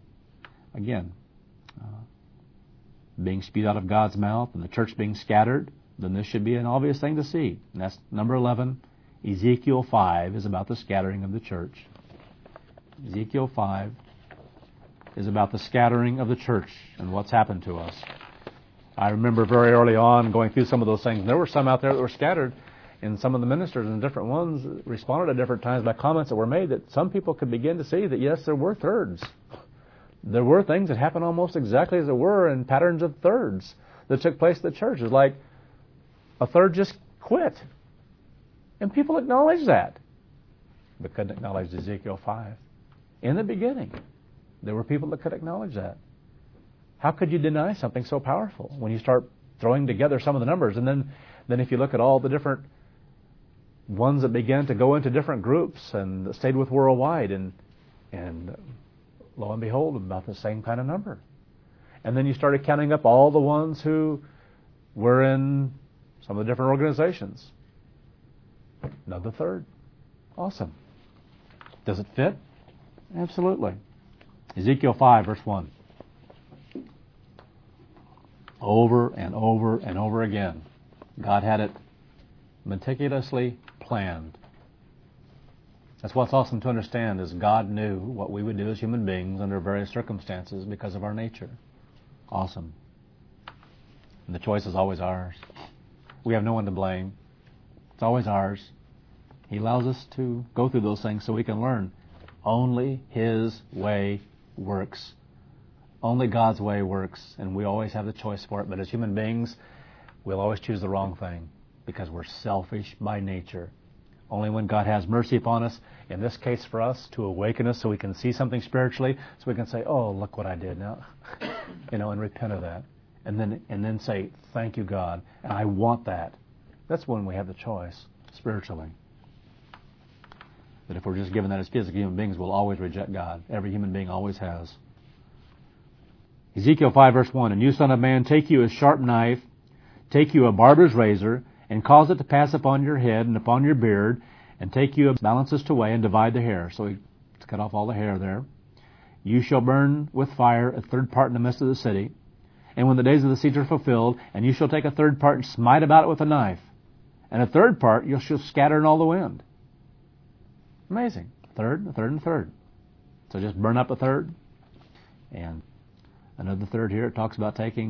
being spewed out of God's mouth and the church being scattered. Then this should be an obvious thing to see. And that's number 11. Ezekiel 5 is about the scattering of the church. Ezekiel 5 is about the scattering of the church and what's happened to us. I remember very early on going through some of those things. There were some out there that were scattered, and some of the ministers and different ones responded at different times by comments that were made that some people could begin to see that, yes, there were thirds. There were things that happened almost exactly as it were in patterns of thirds that took place at the church. It was like a third just quit. And people acknowledged that, but couldn't acknowledge Ezekiel 5. In the beginning, there were people that could acknowledge that. How could you deny something so powerful when you start throwing together some of the numbers? And then if you look at all the different ones that began to go into different groups and stayed with worldwide, and lo and behold, about the same kind of number. And then you started counting up all the ones who were in some of the different organizations. Another third. Awesome. Does it fit? Absolutely. Ezekiel 5, verse 1. Over and over and over again, God had it meticulously planned. That's what's awesome to understand, is God knew what we would do as human beings under various circumstances because of our nature. Awesome. And the choice is always ours. We have no one to blame. It's always ours. He allows us to go through those things so we can learn. Only His way works. Only God's way works, and we always have the choice for it. But as human beings, we'll always choose the wrong thing because we're selfish by nature. Only when God has mercy upon us, in this case for us, to awaken us so we can see something spiritually, so we can say, oh, look what I did now, and repent of that. And then say, thank you, God, and I want that. That's when we have the choice, spiritually. But if we're just given that as physical human beings, we'll always reject God. Every human being always has. Ezekiel 5, verse 1, And you, son of man, take you a sharp knife, take you a barber's razor, and cause it to pass upon your head and upon your beard, and take you a balances to weigh and divide the hair. So he cut off all the hair there. You shall burn with fire a third part in the midst of the city. And when the days of the siege are fulfilled, and you shall take a third part and smite about it with a knife. And a third part you shall scatter in all the wind. Amazing. A third, and a third. So just burn up a third. And another third here, it talks about taking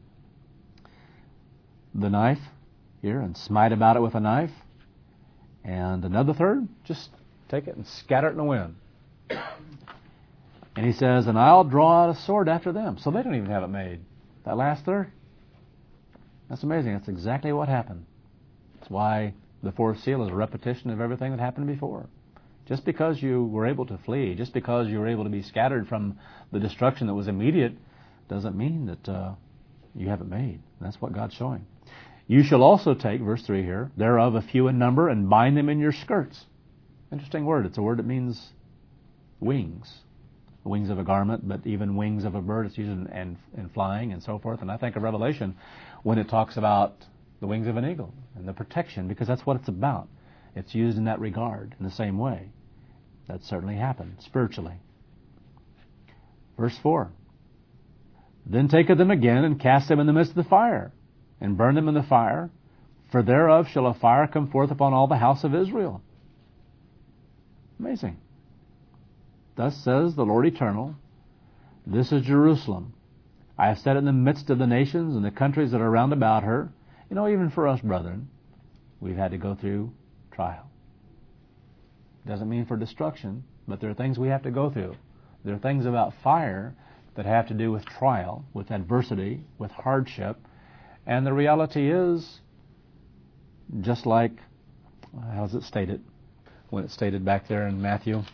the knife here and smite about it with a knife. And another third, just take it and scatter it in the wind. And he says, and I'll draw out a sword after them. So they don't even have it made. That last third, that's amazing. That's exactly what happened. That's why the fourth seal is a repetition of everything that happened before. Just because you were able to flee, just because you were able to be scattered from the destruction that was immediate, doesn't mean that you have it made. That's what God's showing. You shall also take, verse 3 here, thereof a few in number, and bind them in your skirts. Interesting word. It's a word that means wings. Wings of a garment, but even wings of a bird. It's used in flying and so forth. And I think of Revelation when it talks about the wings of an eagle and the protection, because that's what it's about. It's used in that regard, in the same way. That certainly happened, spiritually. Verse 4. Then taketh them again, and cast them in the midst of the fire, and burn them in the fire, for thereof shall a fire come forth upon all the house of Israel. Amazing. Thus says the Lord Eternal, This is Jerusalem. I have set it in the midst of the nations and the countries that are round about her. You know, even for us, brethren, we've had to go through trial. Doesn't mean for destruction, but there are things we have to go through. There are things about fire that have to do with trial, with adversity, with hardship. And the reality is, just like, how's it stated? When it's stated back there in Matthew,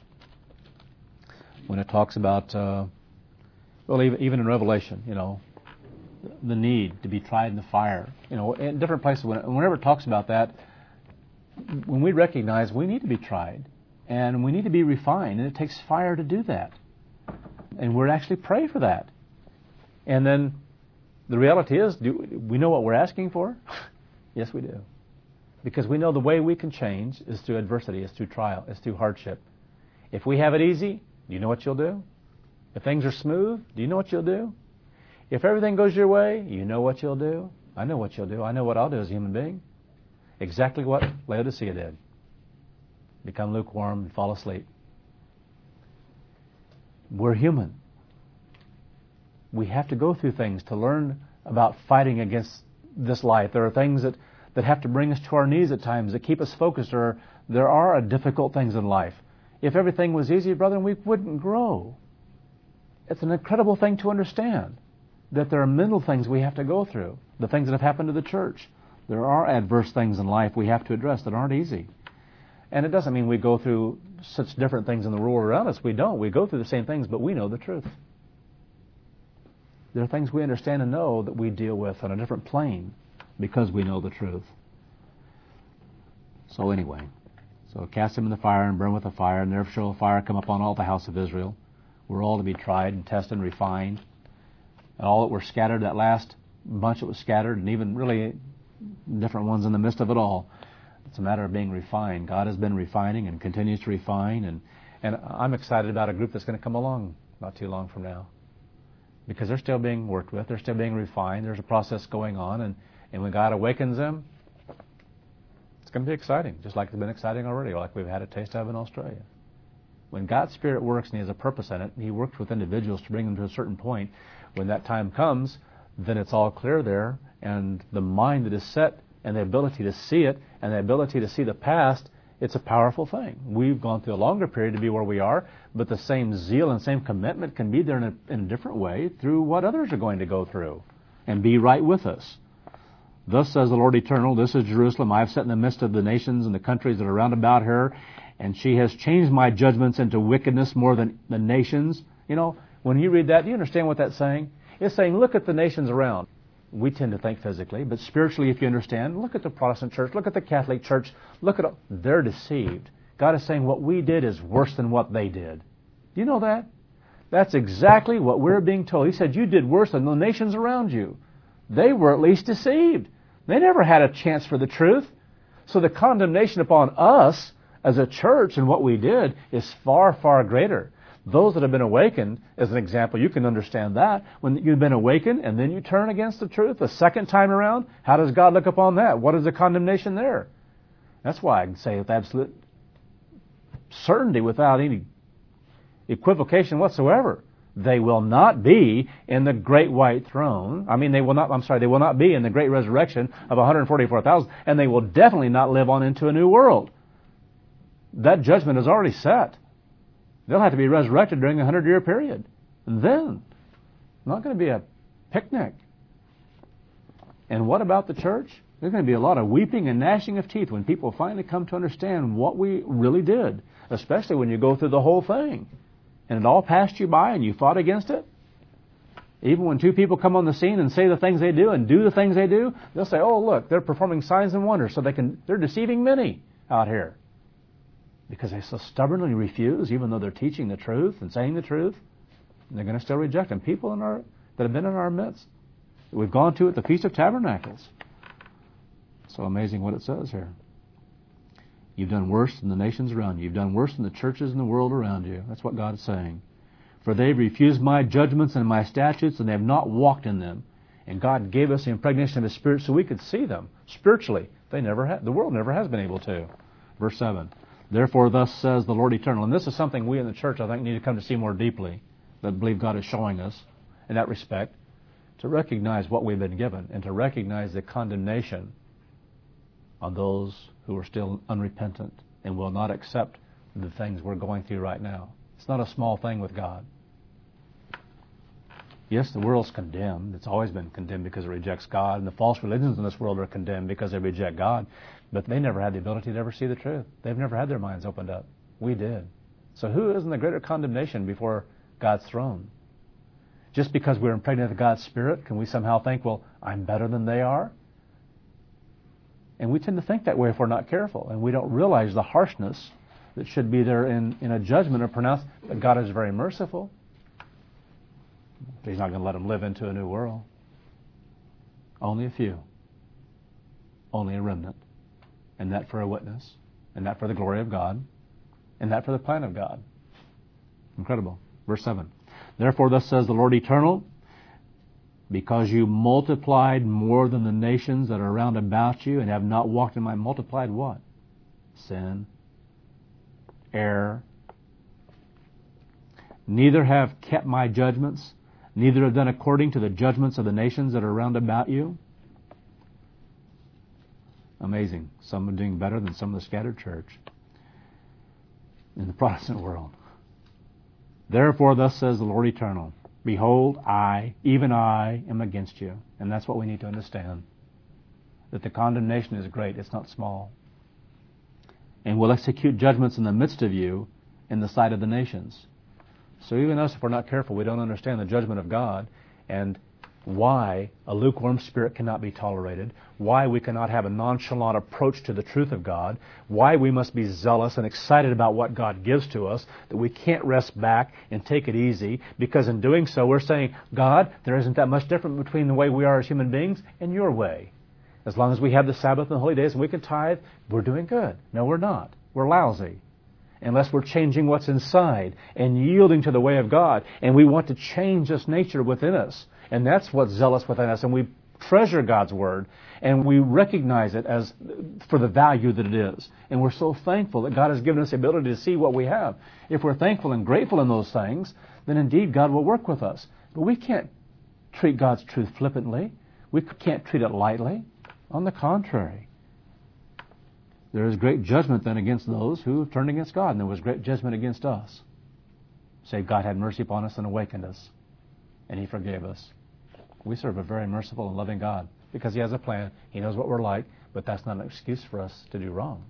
when it talks about, even in Revelation, the need to be tried in the fire. In different places, whenever it talks about that, when we recognize we need to be tried, and we need to be refined, and it takes fire to do that. And we're actually pray for that. And then the reality is, do we know what we're asking for? Yes, we do. Because we know the way we can change is through adversity, is through trial, is through hardship. If we have it easy, do you know what you'll do? If things are smooth, do you know what you'll do? If everything goes your way, you know what you'll do? I know what you'll do. I know what I'll do as a human being. Exactly what Laodicea did. Become lukewarm and fall asleep. We're human. We have to go through things to learn about fighting against this life. There are things that have to bring us to our knees at times, that keep us focused, or there are difficult things in life. If everything was easy, brethren, we wouldn't grow. It's an incredible thing to understand that there are mental things we have to go through, the things that have happened to the church. There are adverse things in life we have to address that aren't easy. And it doesn't mean we go through such different things in the world around us. We don't. We go through the same things, but we know the truth. There are things we understand and know that we deal with on a different plane because we know the truth. So anyway, cast them in the fire and burn with the fire, and there shall fire come upon all the house of Israel. We're all to be tried and tested and refined. And all that were scattered, that last bunch that was scattered, and even really different ones in the midst of it all, it's a matter of being refined. God has been refining and continues to refine, and I'm excited about a group that's going to come along not too long from now, because they're still being worked with, they're still being refined, there's a process going on, and when God awakens them, it's going to be exciting, just like it's been exciting already, like we've had a taste of in Australia. When God's Spirit works and He has a purpose in it, He works with individuals to bring them to a certain point. When that time comes, then it's all clear there, and the mind that is set and the ability to see it and the ability to see the past, it's a powerful thing. We've gone through a longer period to be where we are, but the same zeal and same commitment can be there in a different way through what others are going to go through and be right with us. Thus says the Lord Eternal, this is Jerusalem. I have set in the midst of the nations and the countries that are round about her, and she has changed my judgments into wickedness more than the nations. You know, when you read that, do you understand what that's saying? It's saying, look at the nations around. We tend to think physically, but spiritually, if you understand, look at the Protestant church, look at the Catholic church, look at it. They're deceived. God is saying what we did is worse than what they did. Do you know that? That's exactly what we're being told. He said, you did worse than the nations around you. They were at least deceived. They never had a chance for the truth. So the condemnation upon us as a church and what we did is far, far greater. Those that have been awakened, as an example, you can understand that. When you've been awakened and then you turn against the truth the second time around, how does God look upon that? What is the condemnation there? That's why I can say with absolute certainty, without any equivocation whatsoever, they will not be in the great white throne. They will not be in the great resurrection of 144,000, and they will definitely not live on into a new world. That judgment is already set. They'll have to be resurrected during the 100-year period. And then, not going to be a picnic. And what about the church? There's going to be a lot of weeping and gnashing of teeth when people finally come to understand what we really did, especially when you go through the whole thing. And it all passed you by and you fought against it. Even when two people come on the scene and say the things they do and do the things they do, they'll say, oh, look, they're performing signs and wonders, so they're deceiving many out here. Because they so stubbornly refuse, even though they're teaching the truth and saying the truth, they're going to still reject them. People that have been in our midst, that we've gone to at the Feast of Tabernacles. So amazing what it says here. You've done worse than the nations around you. You've done worse than the churches in the world around you. That's what God is saying. For they've refused my judgments and my statutes, and they have not walked in them. And God gave us the impregnation of His Spirit so we could see them spiritually. The world never has been able to. Verse 7. Therefore, thus says the Lord Eternal. And this is something we in the church, I think, need to come to see more deeply, that believe God is showing us in that respect, to recognize what we've been given and to recognize the condemnation on those who are still unrepentant and will not accept the things we're going through right now. It's not a small thing with God. Yes, the world's condemned. It's always been condemned because it rejects God, and the false religions in this world are condemned because they reject God. But they never had the ability to ever see the truth. They've never had their minds opened up. We did. So who is in the greater condemnation before God's throne? Just because we're impregnated with God's Spirit, can we somehow think, well, I'm better than they are? And we tend to think that way if we're not careful, and we don't realize the harshness that should be there in a judgment or pronounced. But God is very merciful. He's not going to let them live into a new world. Only a few. Only a remnant. And that for a witness. And that for the glory of God. And that for the plan of God. Incredible. Verse 7. Therefore thus says the Lord Eternal, because you multiplied more than the nations that are round about you and have not walked in my multiplied what? Sin. Error. neither have kept my judgments, neither have done according to the judgments of the nations that are round about you. Amazing. Some are doing better than some of the scattered church in the Protestant world. Therefore, thus says the Lord Eternal, behold, I, even I, am against you. And that's what we need to understand. That the condemnation is great, it's not small. And will execute judgments in the midst of you in the sight of the nations. So even us, if we're not careful, we don't understand the judgment of God and why a lukewarm spirit cannot be tolerated, why we cannot have a nonchalant approach to the truth of God, why we must be zealous and excited about what God gives to us, that we can't rest back and take it easy, because in doing so we're saying, God, there isn't that much different between the way we are as human beings and your way. As long as we have the Sabbath and the holy days and we can tithe, we're doing good. No, we're not. We're lousy. Unless we're changing what's inside and yielding to the way of God. And we want to change this nature within us. And that's what's zealous within us. And we treasure God's Word. And we recognize it as for the value that it is. And we're so thankful that God has given us the ability to see what we have. If we're thankful and grateful in those things, then indeed God will work with us. But we can't treat God's truth flippantly. We can't treat it lightly. On the contrary. There is great judgment then against those who have turned against God, and there was great judgment against us. Save God had mercy upon us and awakened us, and He forgave us. We serve a very merciful and loving God because He has a plan. He knows what we're like, but that's not an excuse for us to do wrong.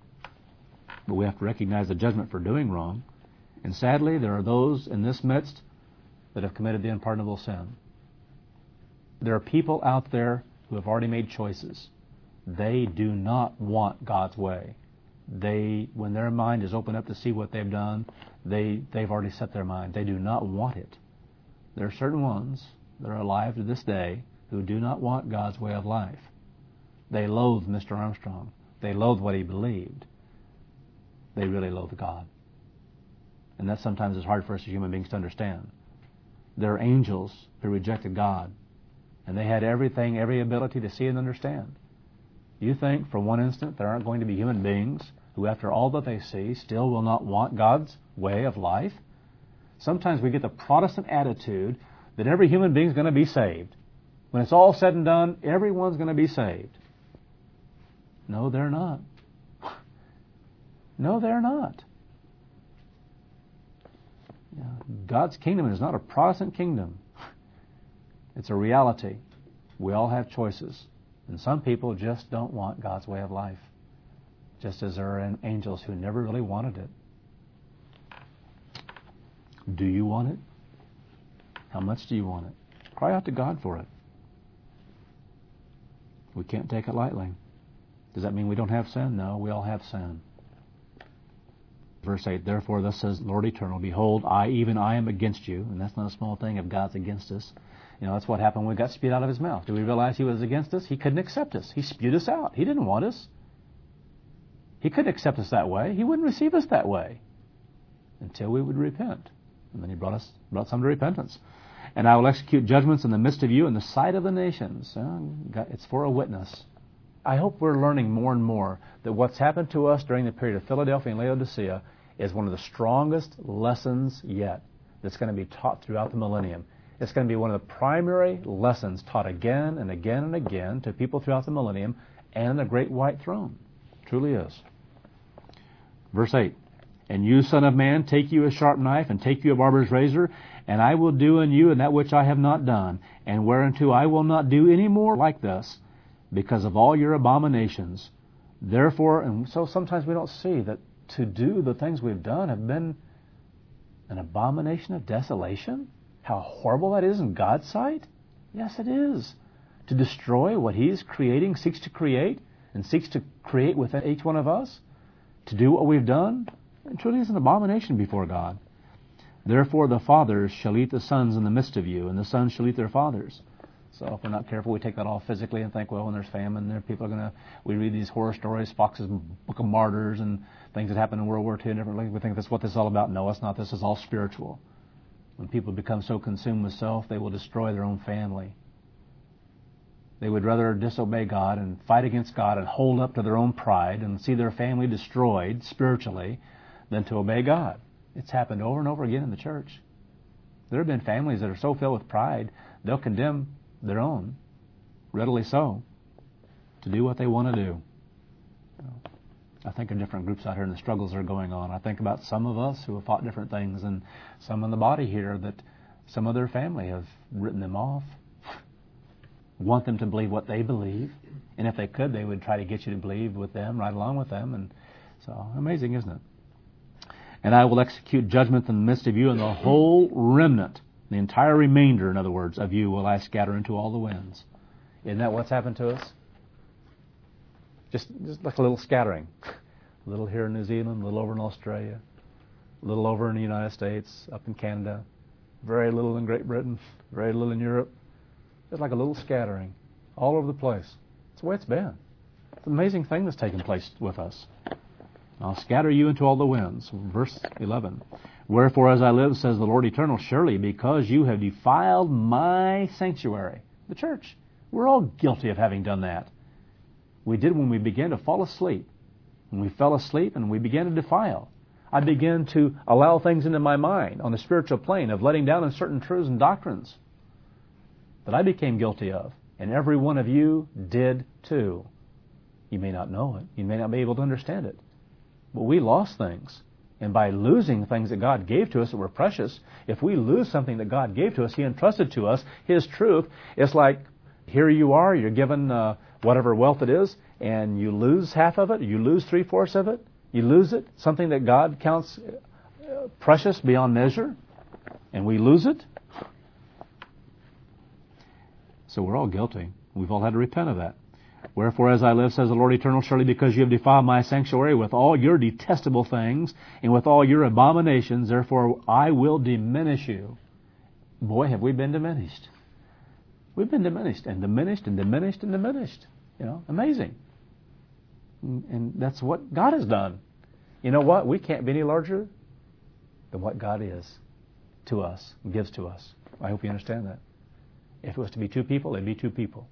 But we have to recognize the judgment for doing wrong. And sadly, there are those in this midst that have committed the unpardonable sin. There are people out there who have already made choices. They do not want God's way. When their mind is open up to see what they've done, they've already set their mind. They do not want it. There are certain ones that are alive to this day who do not want God's way of life. They loathe Mr. Armstrong. They loathe what he believed. They really loathe God. And that sometimes is hard for us as human beings to understand. There are angels who rejected God, and they had everything, every ability to see and understand. You think for one instant there aren't going to be human beings who, after all that they see, still will not want God's way of life? Sometimes we get the Protestant attitude that every human being is going to be saved. When it's all said and done, everyone's going to be saved. No, they're not. No, they're not. God's kingdom is not a Protestant kingdom. It's a reality. We all have choices. And some people just don't want God's way of life. Just as there are angels who never really wanted it. Do you want it? How much do you want it? Cry out to God for it. We can't take it lightly. Does that mean we don't have sin? No, we all have sin. Verse 8, therefore thus says Lord Eternal, behold, even I am against you. And that's not a small thing if God's against us. That's what happened when we got spewed out of His mouth. Do we realize He was against us? He couldn't accept us. He spewed us out. He didn't want us. He couldn't accept us that way. He wouldn't receive us that way until we would repent. And then He brought some to repentance. And I will execute judgments in the midst of you in the sight of the nations. It's for a witness. I hope we're learning more and more that what's happened to us during the period of Philadelphia and Laodicea is one of the strongest lessons yet that's going to be taught throughout the millennium. It's going to be one of the primary lessons taught again and again and again to people throughout the millennium and the great white throne. It truly is. Verse 8, and you, son of man, take you a sharp knife, and take you a barber's razor, and I will do in you that which I have not done, and whereunto I will not do any more like this, because of all your abominations. Therefore, and so sometimes we don't see that to do the things we've done have been an abomination of desolation. How horrible that is in God's sight? Yes, it is. To destroy what He's creating, seeks to create, and seeks to create within each one of us, to do what we've done, it truly is an abomination before God. Therefore the fathers shall eat the sons in the midst of you, and the sons shall eat their fathers. So if we're not careful, we take that all physically and think, well, when there's famine, there people are going to... We read these horror stories, Fox's Book of Martyrs, and things that happened in World War II and different things. We think that's what this is all about. No, it's not. This is all spiritual. When people become so consumed with self, they will destroy their own family. They would rather disobey God and fight against God and hold up to their own pride and see their family destroyed spiritually than to obey God. It's happened over and over again in the church. There have been families that are so filled with pride, they'll condemn their own, readily so, to do what they want to do. I think of different groups out here and the struggles that are going on. I think about some of us who have fought different things, and some in the body here that some of their family have written them off, want them to believe what they believe, and if they could, they would try to get you to believe with them, right along with them. And so, amazing, isn't it? And I will execute judgment in the midst of you, and the whole remnant, the entire remainder, in other words, of you will I scatter into all the winds. Isn't that what's happened to us? Just like a little scattering. A little here in New Zealand, a little over in Australia, a little over in the United States, up in Canada, very little in Great Britain, very little in Europe. Just like a little scattering all over the place. It's the way it's been. It's an amazing thing that's taken place with us. I'll scatter you into all the winds. Verse 11. Wherefore, as I live, says the Lord Eternal, surely because you have defiled my sanctuary, the church. We're all guilty of having done that. We did when we began to fall asleep. When we fell asleep and we began to defile. I began to allow things into my mind on the spiritual plane of letting down in certain truths and doctrines that I became guilty of. And every one of you did too. You may not know it. You may not be able to understand it. But we lost things. And by losing things that God gave to us that were precious, if we lose something that God gave to us, He entrusted to us, His truth, it's like, here you are, you're given whatever wealth it is, and you lose half of it, you lose 3/4 of it, you lose it, something that God counts precious beyond measure, and we lose it. So we're all guilty. We've all had to repent of that. Wherefore, as I live, says the Lord Eternal, surely because you have defiled my sanctuary with all your detestable things and with all your abominations, therefore I will diminish you. Boy, have we been diminished. We've been diminished and diminished and diminished and diminished. You know, amazing. And that's what God has done. You know what? We can't be any larger than what God is to us and gives to us. I hope you understand that. If it was to be two people, it'd be two people.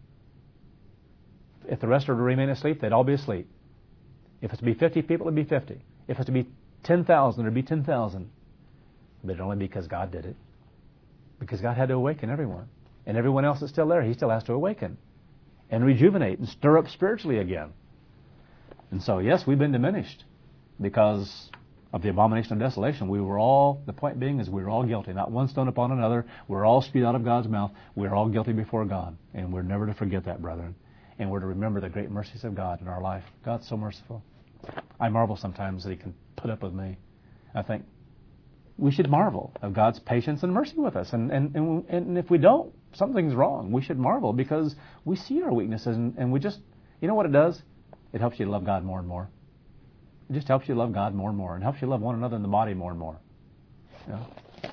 If the rest were to remain asleep, they'd all be asleep. If it's to be 50 people, it'd be 50. If it's to be 10,000, it'd be 10,000. But it'd only be because God did it. Because God had to awaken everyone. And everyone else that's still there, He still has to awaken and rejuvenate and stir up spiritually again. And so, yes, we've been diminished because of the abomination of desolation. The point being is we were all guilty. Not one stone upon another. We're all spewed out of God's mouth. We're all guilty before God. And we're never to forget that, brethren. And we're to remember the great mercies of God in our life. God's so merciful. I marvel sometimes that He can put up with me. I think we should marvel of God's patience and mercy with us. And if we don't, something's wrong. We should marvel because we see our weaknesses and we just, you know what it does? It helps you love God more and more. It just helps you love God more and more and helps you love one another in the body more and more. You know?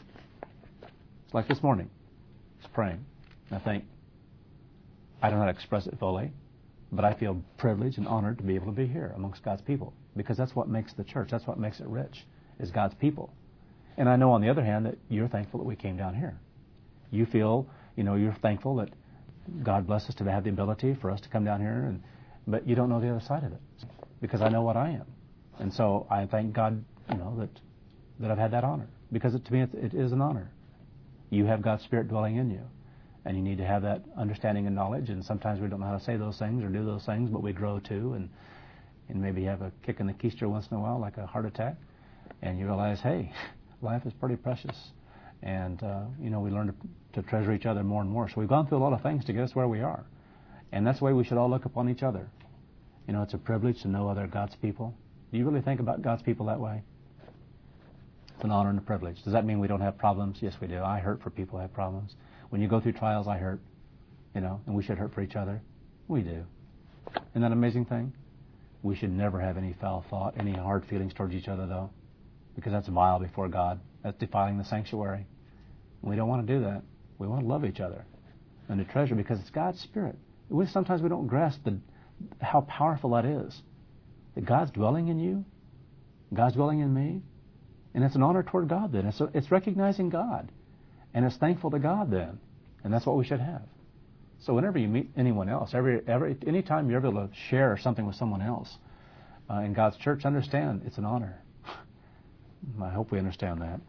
It's like this morning. I was praying. And I think, I don't know how to express it fully, but I feel privileged and honored to be able to be here amongst God's people because that's what makes the church, that's what makes it rich, is God's people. And I know on the other hand that you're thankful that we came down here. You feel, you're thankful that God blessed us to have the ability for us to come down here, but you don't know the other side of it because I know what I am. And so I thank God, that I've had that honor because to me it is an honor. You have God's Spirit dwelling in you. And you need to have that understanding and knowledge. And sometimes we don't know how to say those things or do those things, but we grow too. And maybe have a kick in the keister once in a while, like a heart attack. And you realize, hey, life is pretty precious. And, we learn to treasure each other more and more. So we've gone through a lot of things to get us where we are. And that's the way we should all look upon each other. It's a privilege to know other God's people. Do you really think about God's people that way? It's an honor and a privilege. Does that mean we don't have problems? Yes, we do. I hurt for people who have problems. When you go through trials, I hurt, and we should hurt for each other. We do. Isn't that an amazing thing? We should never have any foul thought, any hard feelings towards each other, though, because that's vile before God. That's defiling the sanctuary. And we don't want to do that. We want to love each other and to treasure because it's God's Spirit. Sometimes we don't grasp how powerful that is, that God's dwelling in you, God's dwelling in me, and it's an honor toward God then. It's recognizing God. And it's thankful to God then. And that's what we should have. So whenever you meet anyone else, any time you're able to share something with someone else in God's church, understand it's an honor. I hope we understand that.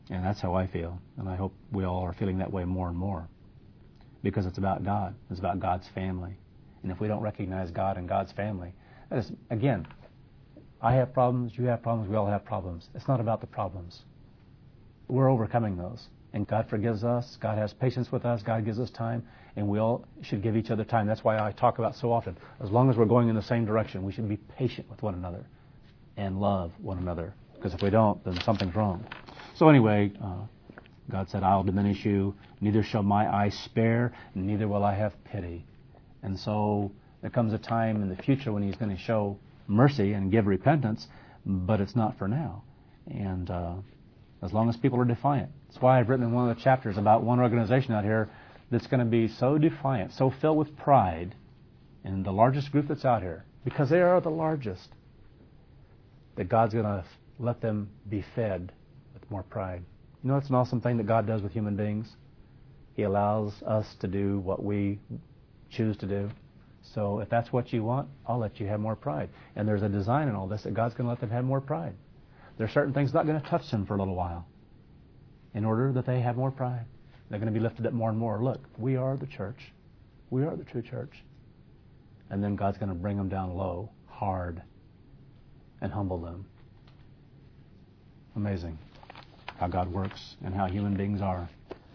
And that's how I feel. And I hope we all are feeling that way more and more. Because it's about God. It's about God's family. And if we don't recognize God and God's family, that is, again, I have problems, you have problems, we all have problems. It's not about the problems. We're overcoming those. And God forgives us, God has patience with us, God gives us time, and we all should give each other time. That's why I talk about so often, as long as we're going in the same direction, we should be patient with one another and love one another. Because if we don't, then something's wrong. So anyway, God said, I'll diminish you, neither shall my eye spare, neither will I have pity. And so there comes a time in the future when He's going to show mercy and give repentance, but it's not for now. And as long as people are defiant. That's why I've written in one of the chapters about one organization out here that's going to be so defiant, so filled with pride, in the largest group that's out here, because they are the largest, that God's going to let them be fed with more pride. You know, it's an awesome thing that God does with human beings. He allows us to do what we choose to do. So if that's what you want, I'll let you have more pride. And there's a design in all this that God's going to let them have more pride. There are certain things not going to touch them for a little while in order that they have more pride. They're going to be lifted up more and more. Look, we are the church. We are the true church. And then God's going to bring them down low, hard, and humble them. Amazing how God works and how human beings are.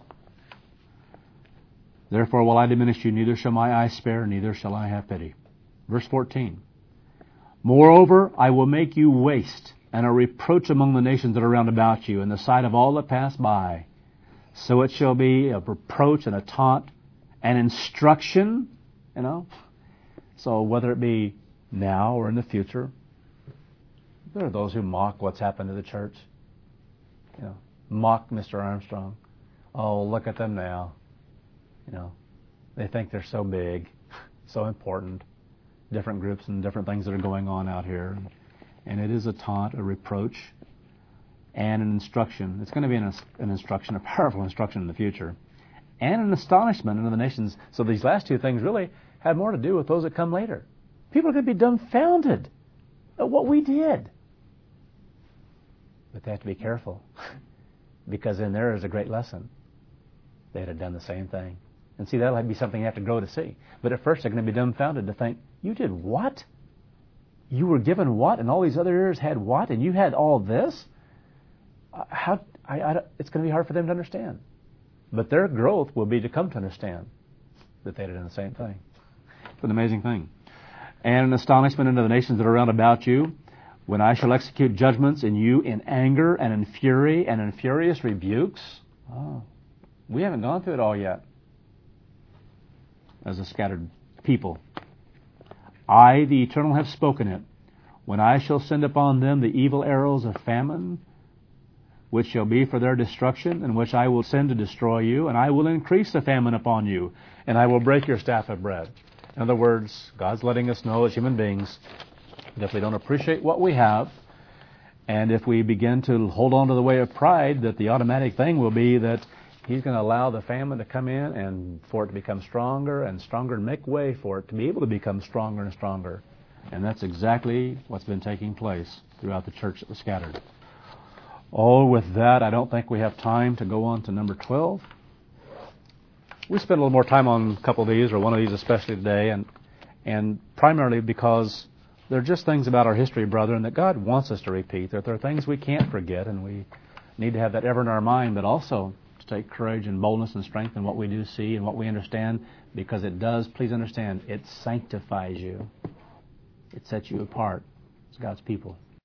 Therefore will I diminish you, neither shall my eye spare, neither shall I have pity. Verse 14. Moreover, I will make you waste, and a reproach among the nations that are round about you, in the sight of all that pass by. So it shall be a reproach and a taunt, and instruction, you know. So whether it be now or in the future, there are those who mock what's happened to the church. You know, mock Mr. Armstrong. Oh, look at them now. You know, they think they're so big, so important. Different groups and different things that are going on out here. And it is a taunt, a reproach, and an instruction. It's going to be an instruction, a powerful instruction in the future. And an astonishment into the nations. So these last two things really have more to do with those that come later. People are going to be dumbfounded at what we did. But they have to be careful, because in there is a great lesson. They'd have done the same thing. And see, that'll be something you have to grow to see. But at first they're going to be dumbfounded to think, you did what? You were given what? And all these other areas had what? And you had all this? It's going to be hard for them to understand. But their growth will be to come to understand that they had done the same thing. It's an amazing thing. And an astonishment into the nations that are round about you, when I shall execute judgments in you in anger and in fury and in furious rebukes. Oh, we haven't gone through it all yet as a scattered people. I, the Eternal, have spoken it. When I shall send upon them the evil arrows of famine, which shall be for their destruction, and which I will send to destroy you, and I will increase the famine upon you, and I will break your staff of bread. In other words, God's letting us know as human beings that if we don't appreciate what we have, and if we begin to hold on to the way of pride, that the automatic thing will be that He's going to allow the famine to come in and for it to become stronger and stronger and make way for it to be able to become stronger and stronger. And that's exactly what's been taking place throughout the church that was scattered. Oh, with that, I don't think we have time to go on to number 12. We spent a little more time on a couple of these, or one of these especially today, and primarily because they're just things about our history, brethren, that God wants us to repeat. That there are things we can't forget, and we need to have that ever in our mind, but also to take courage and boldness and strength in what we do see and what we understand, because it does, please understand, it sanctifies you. It sets you apart as God's people.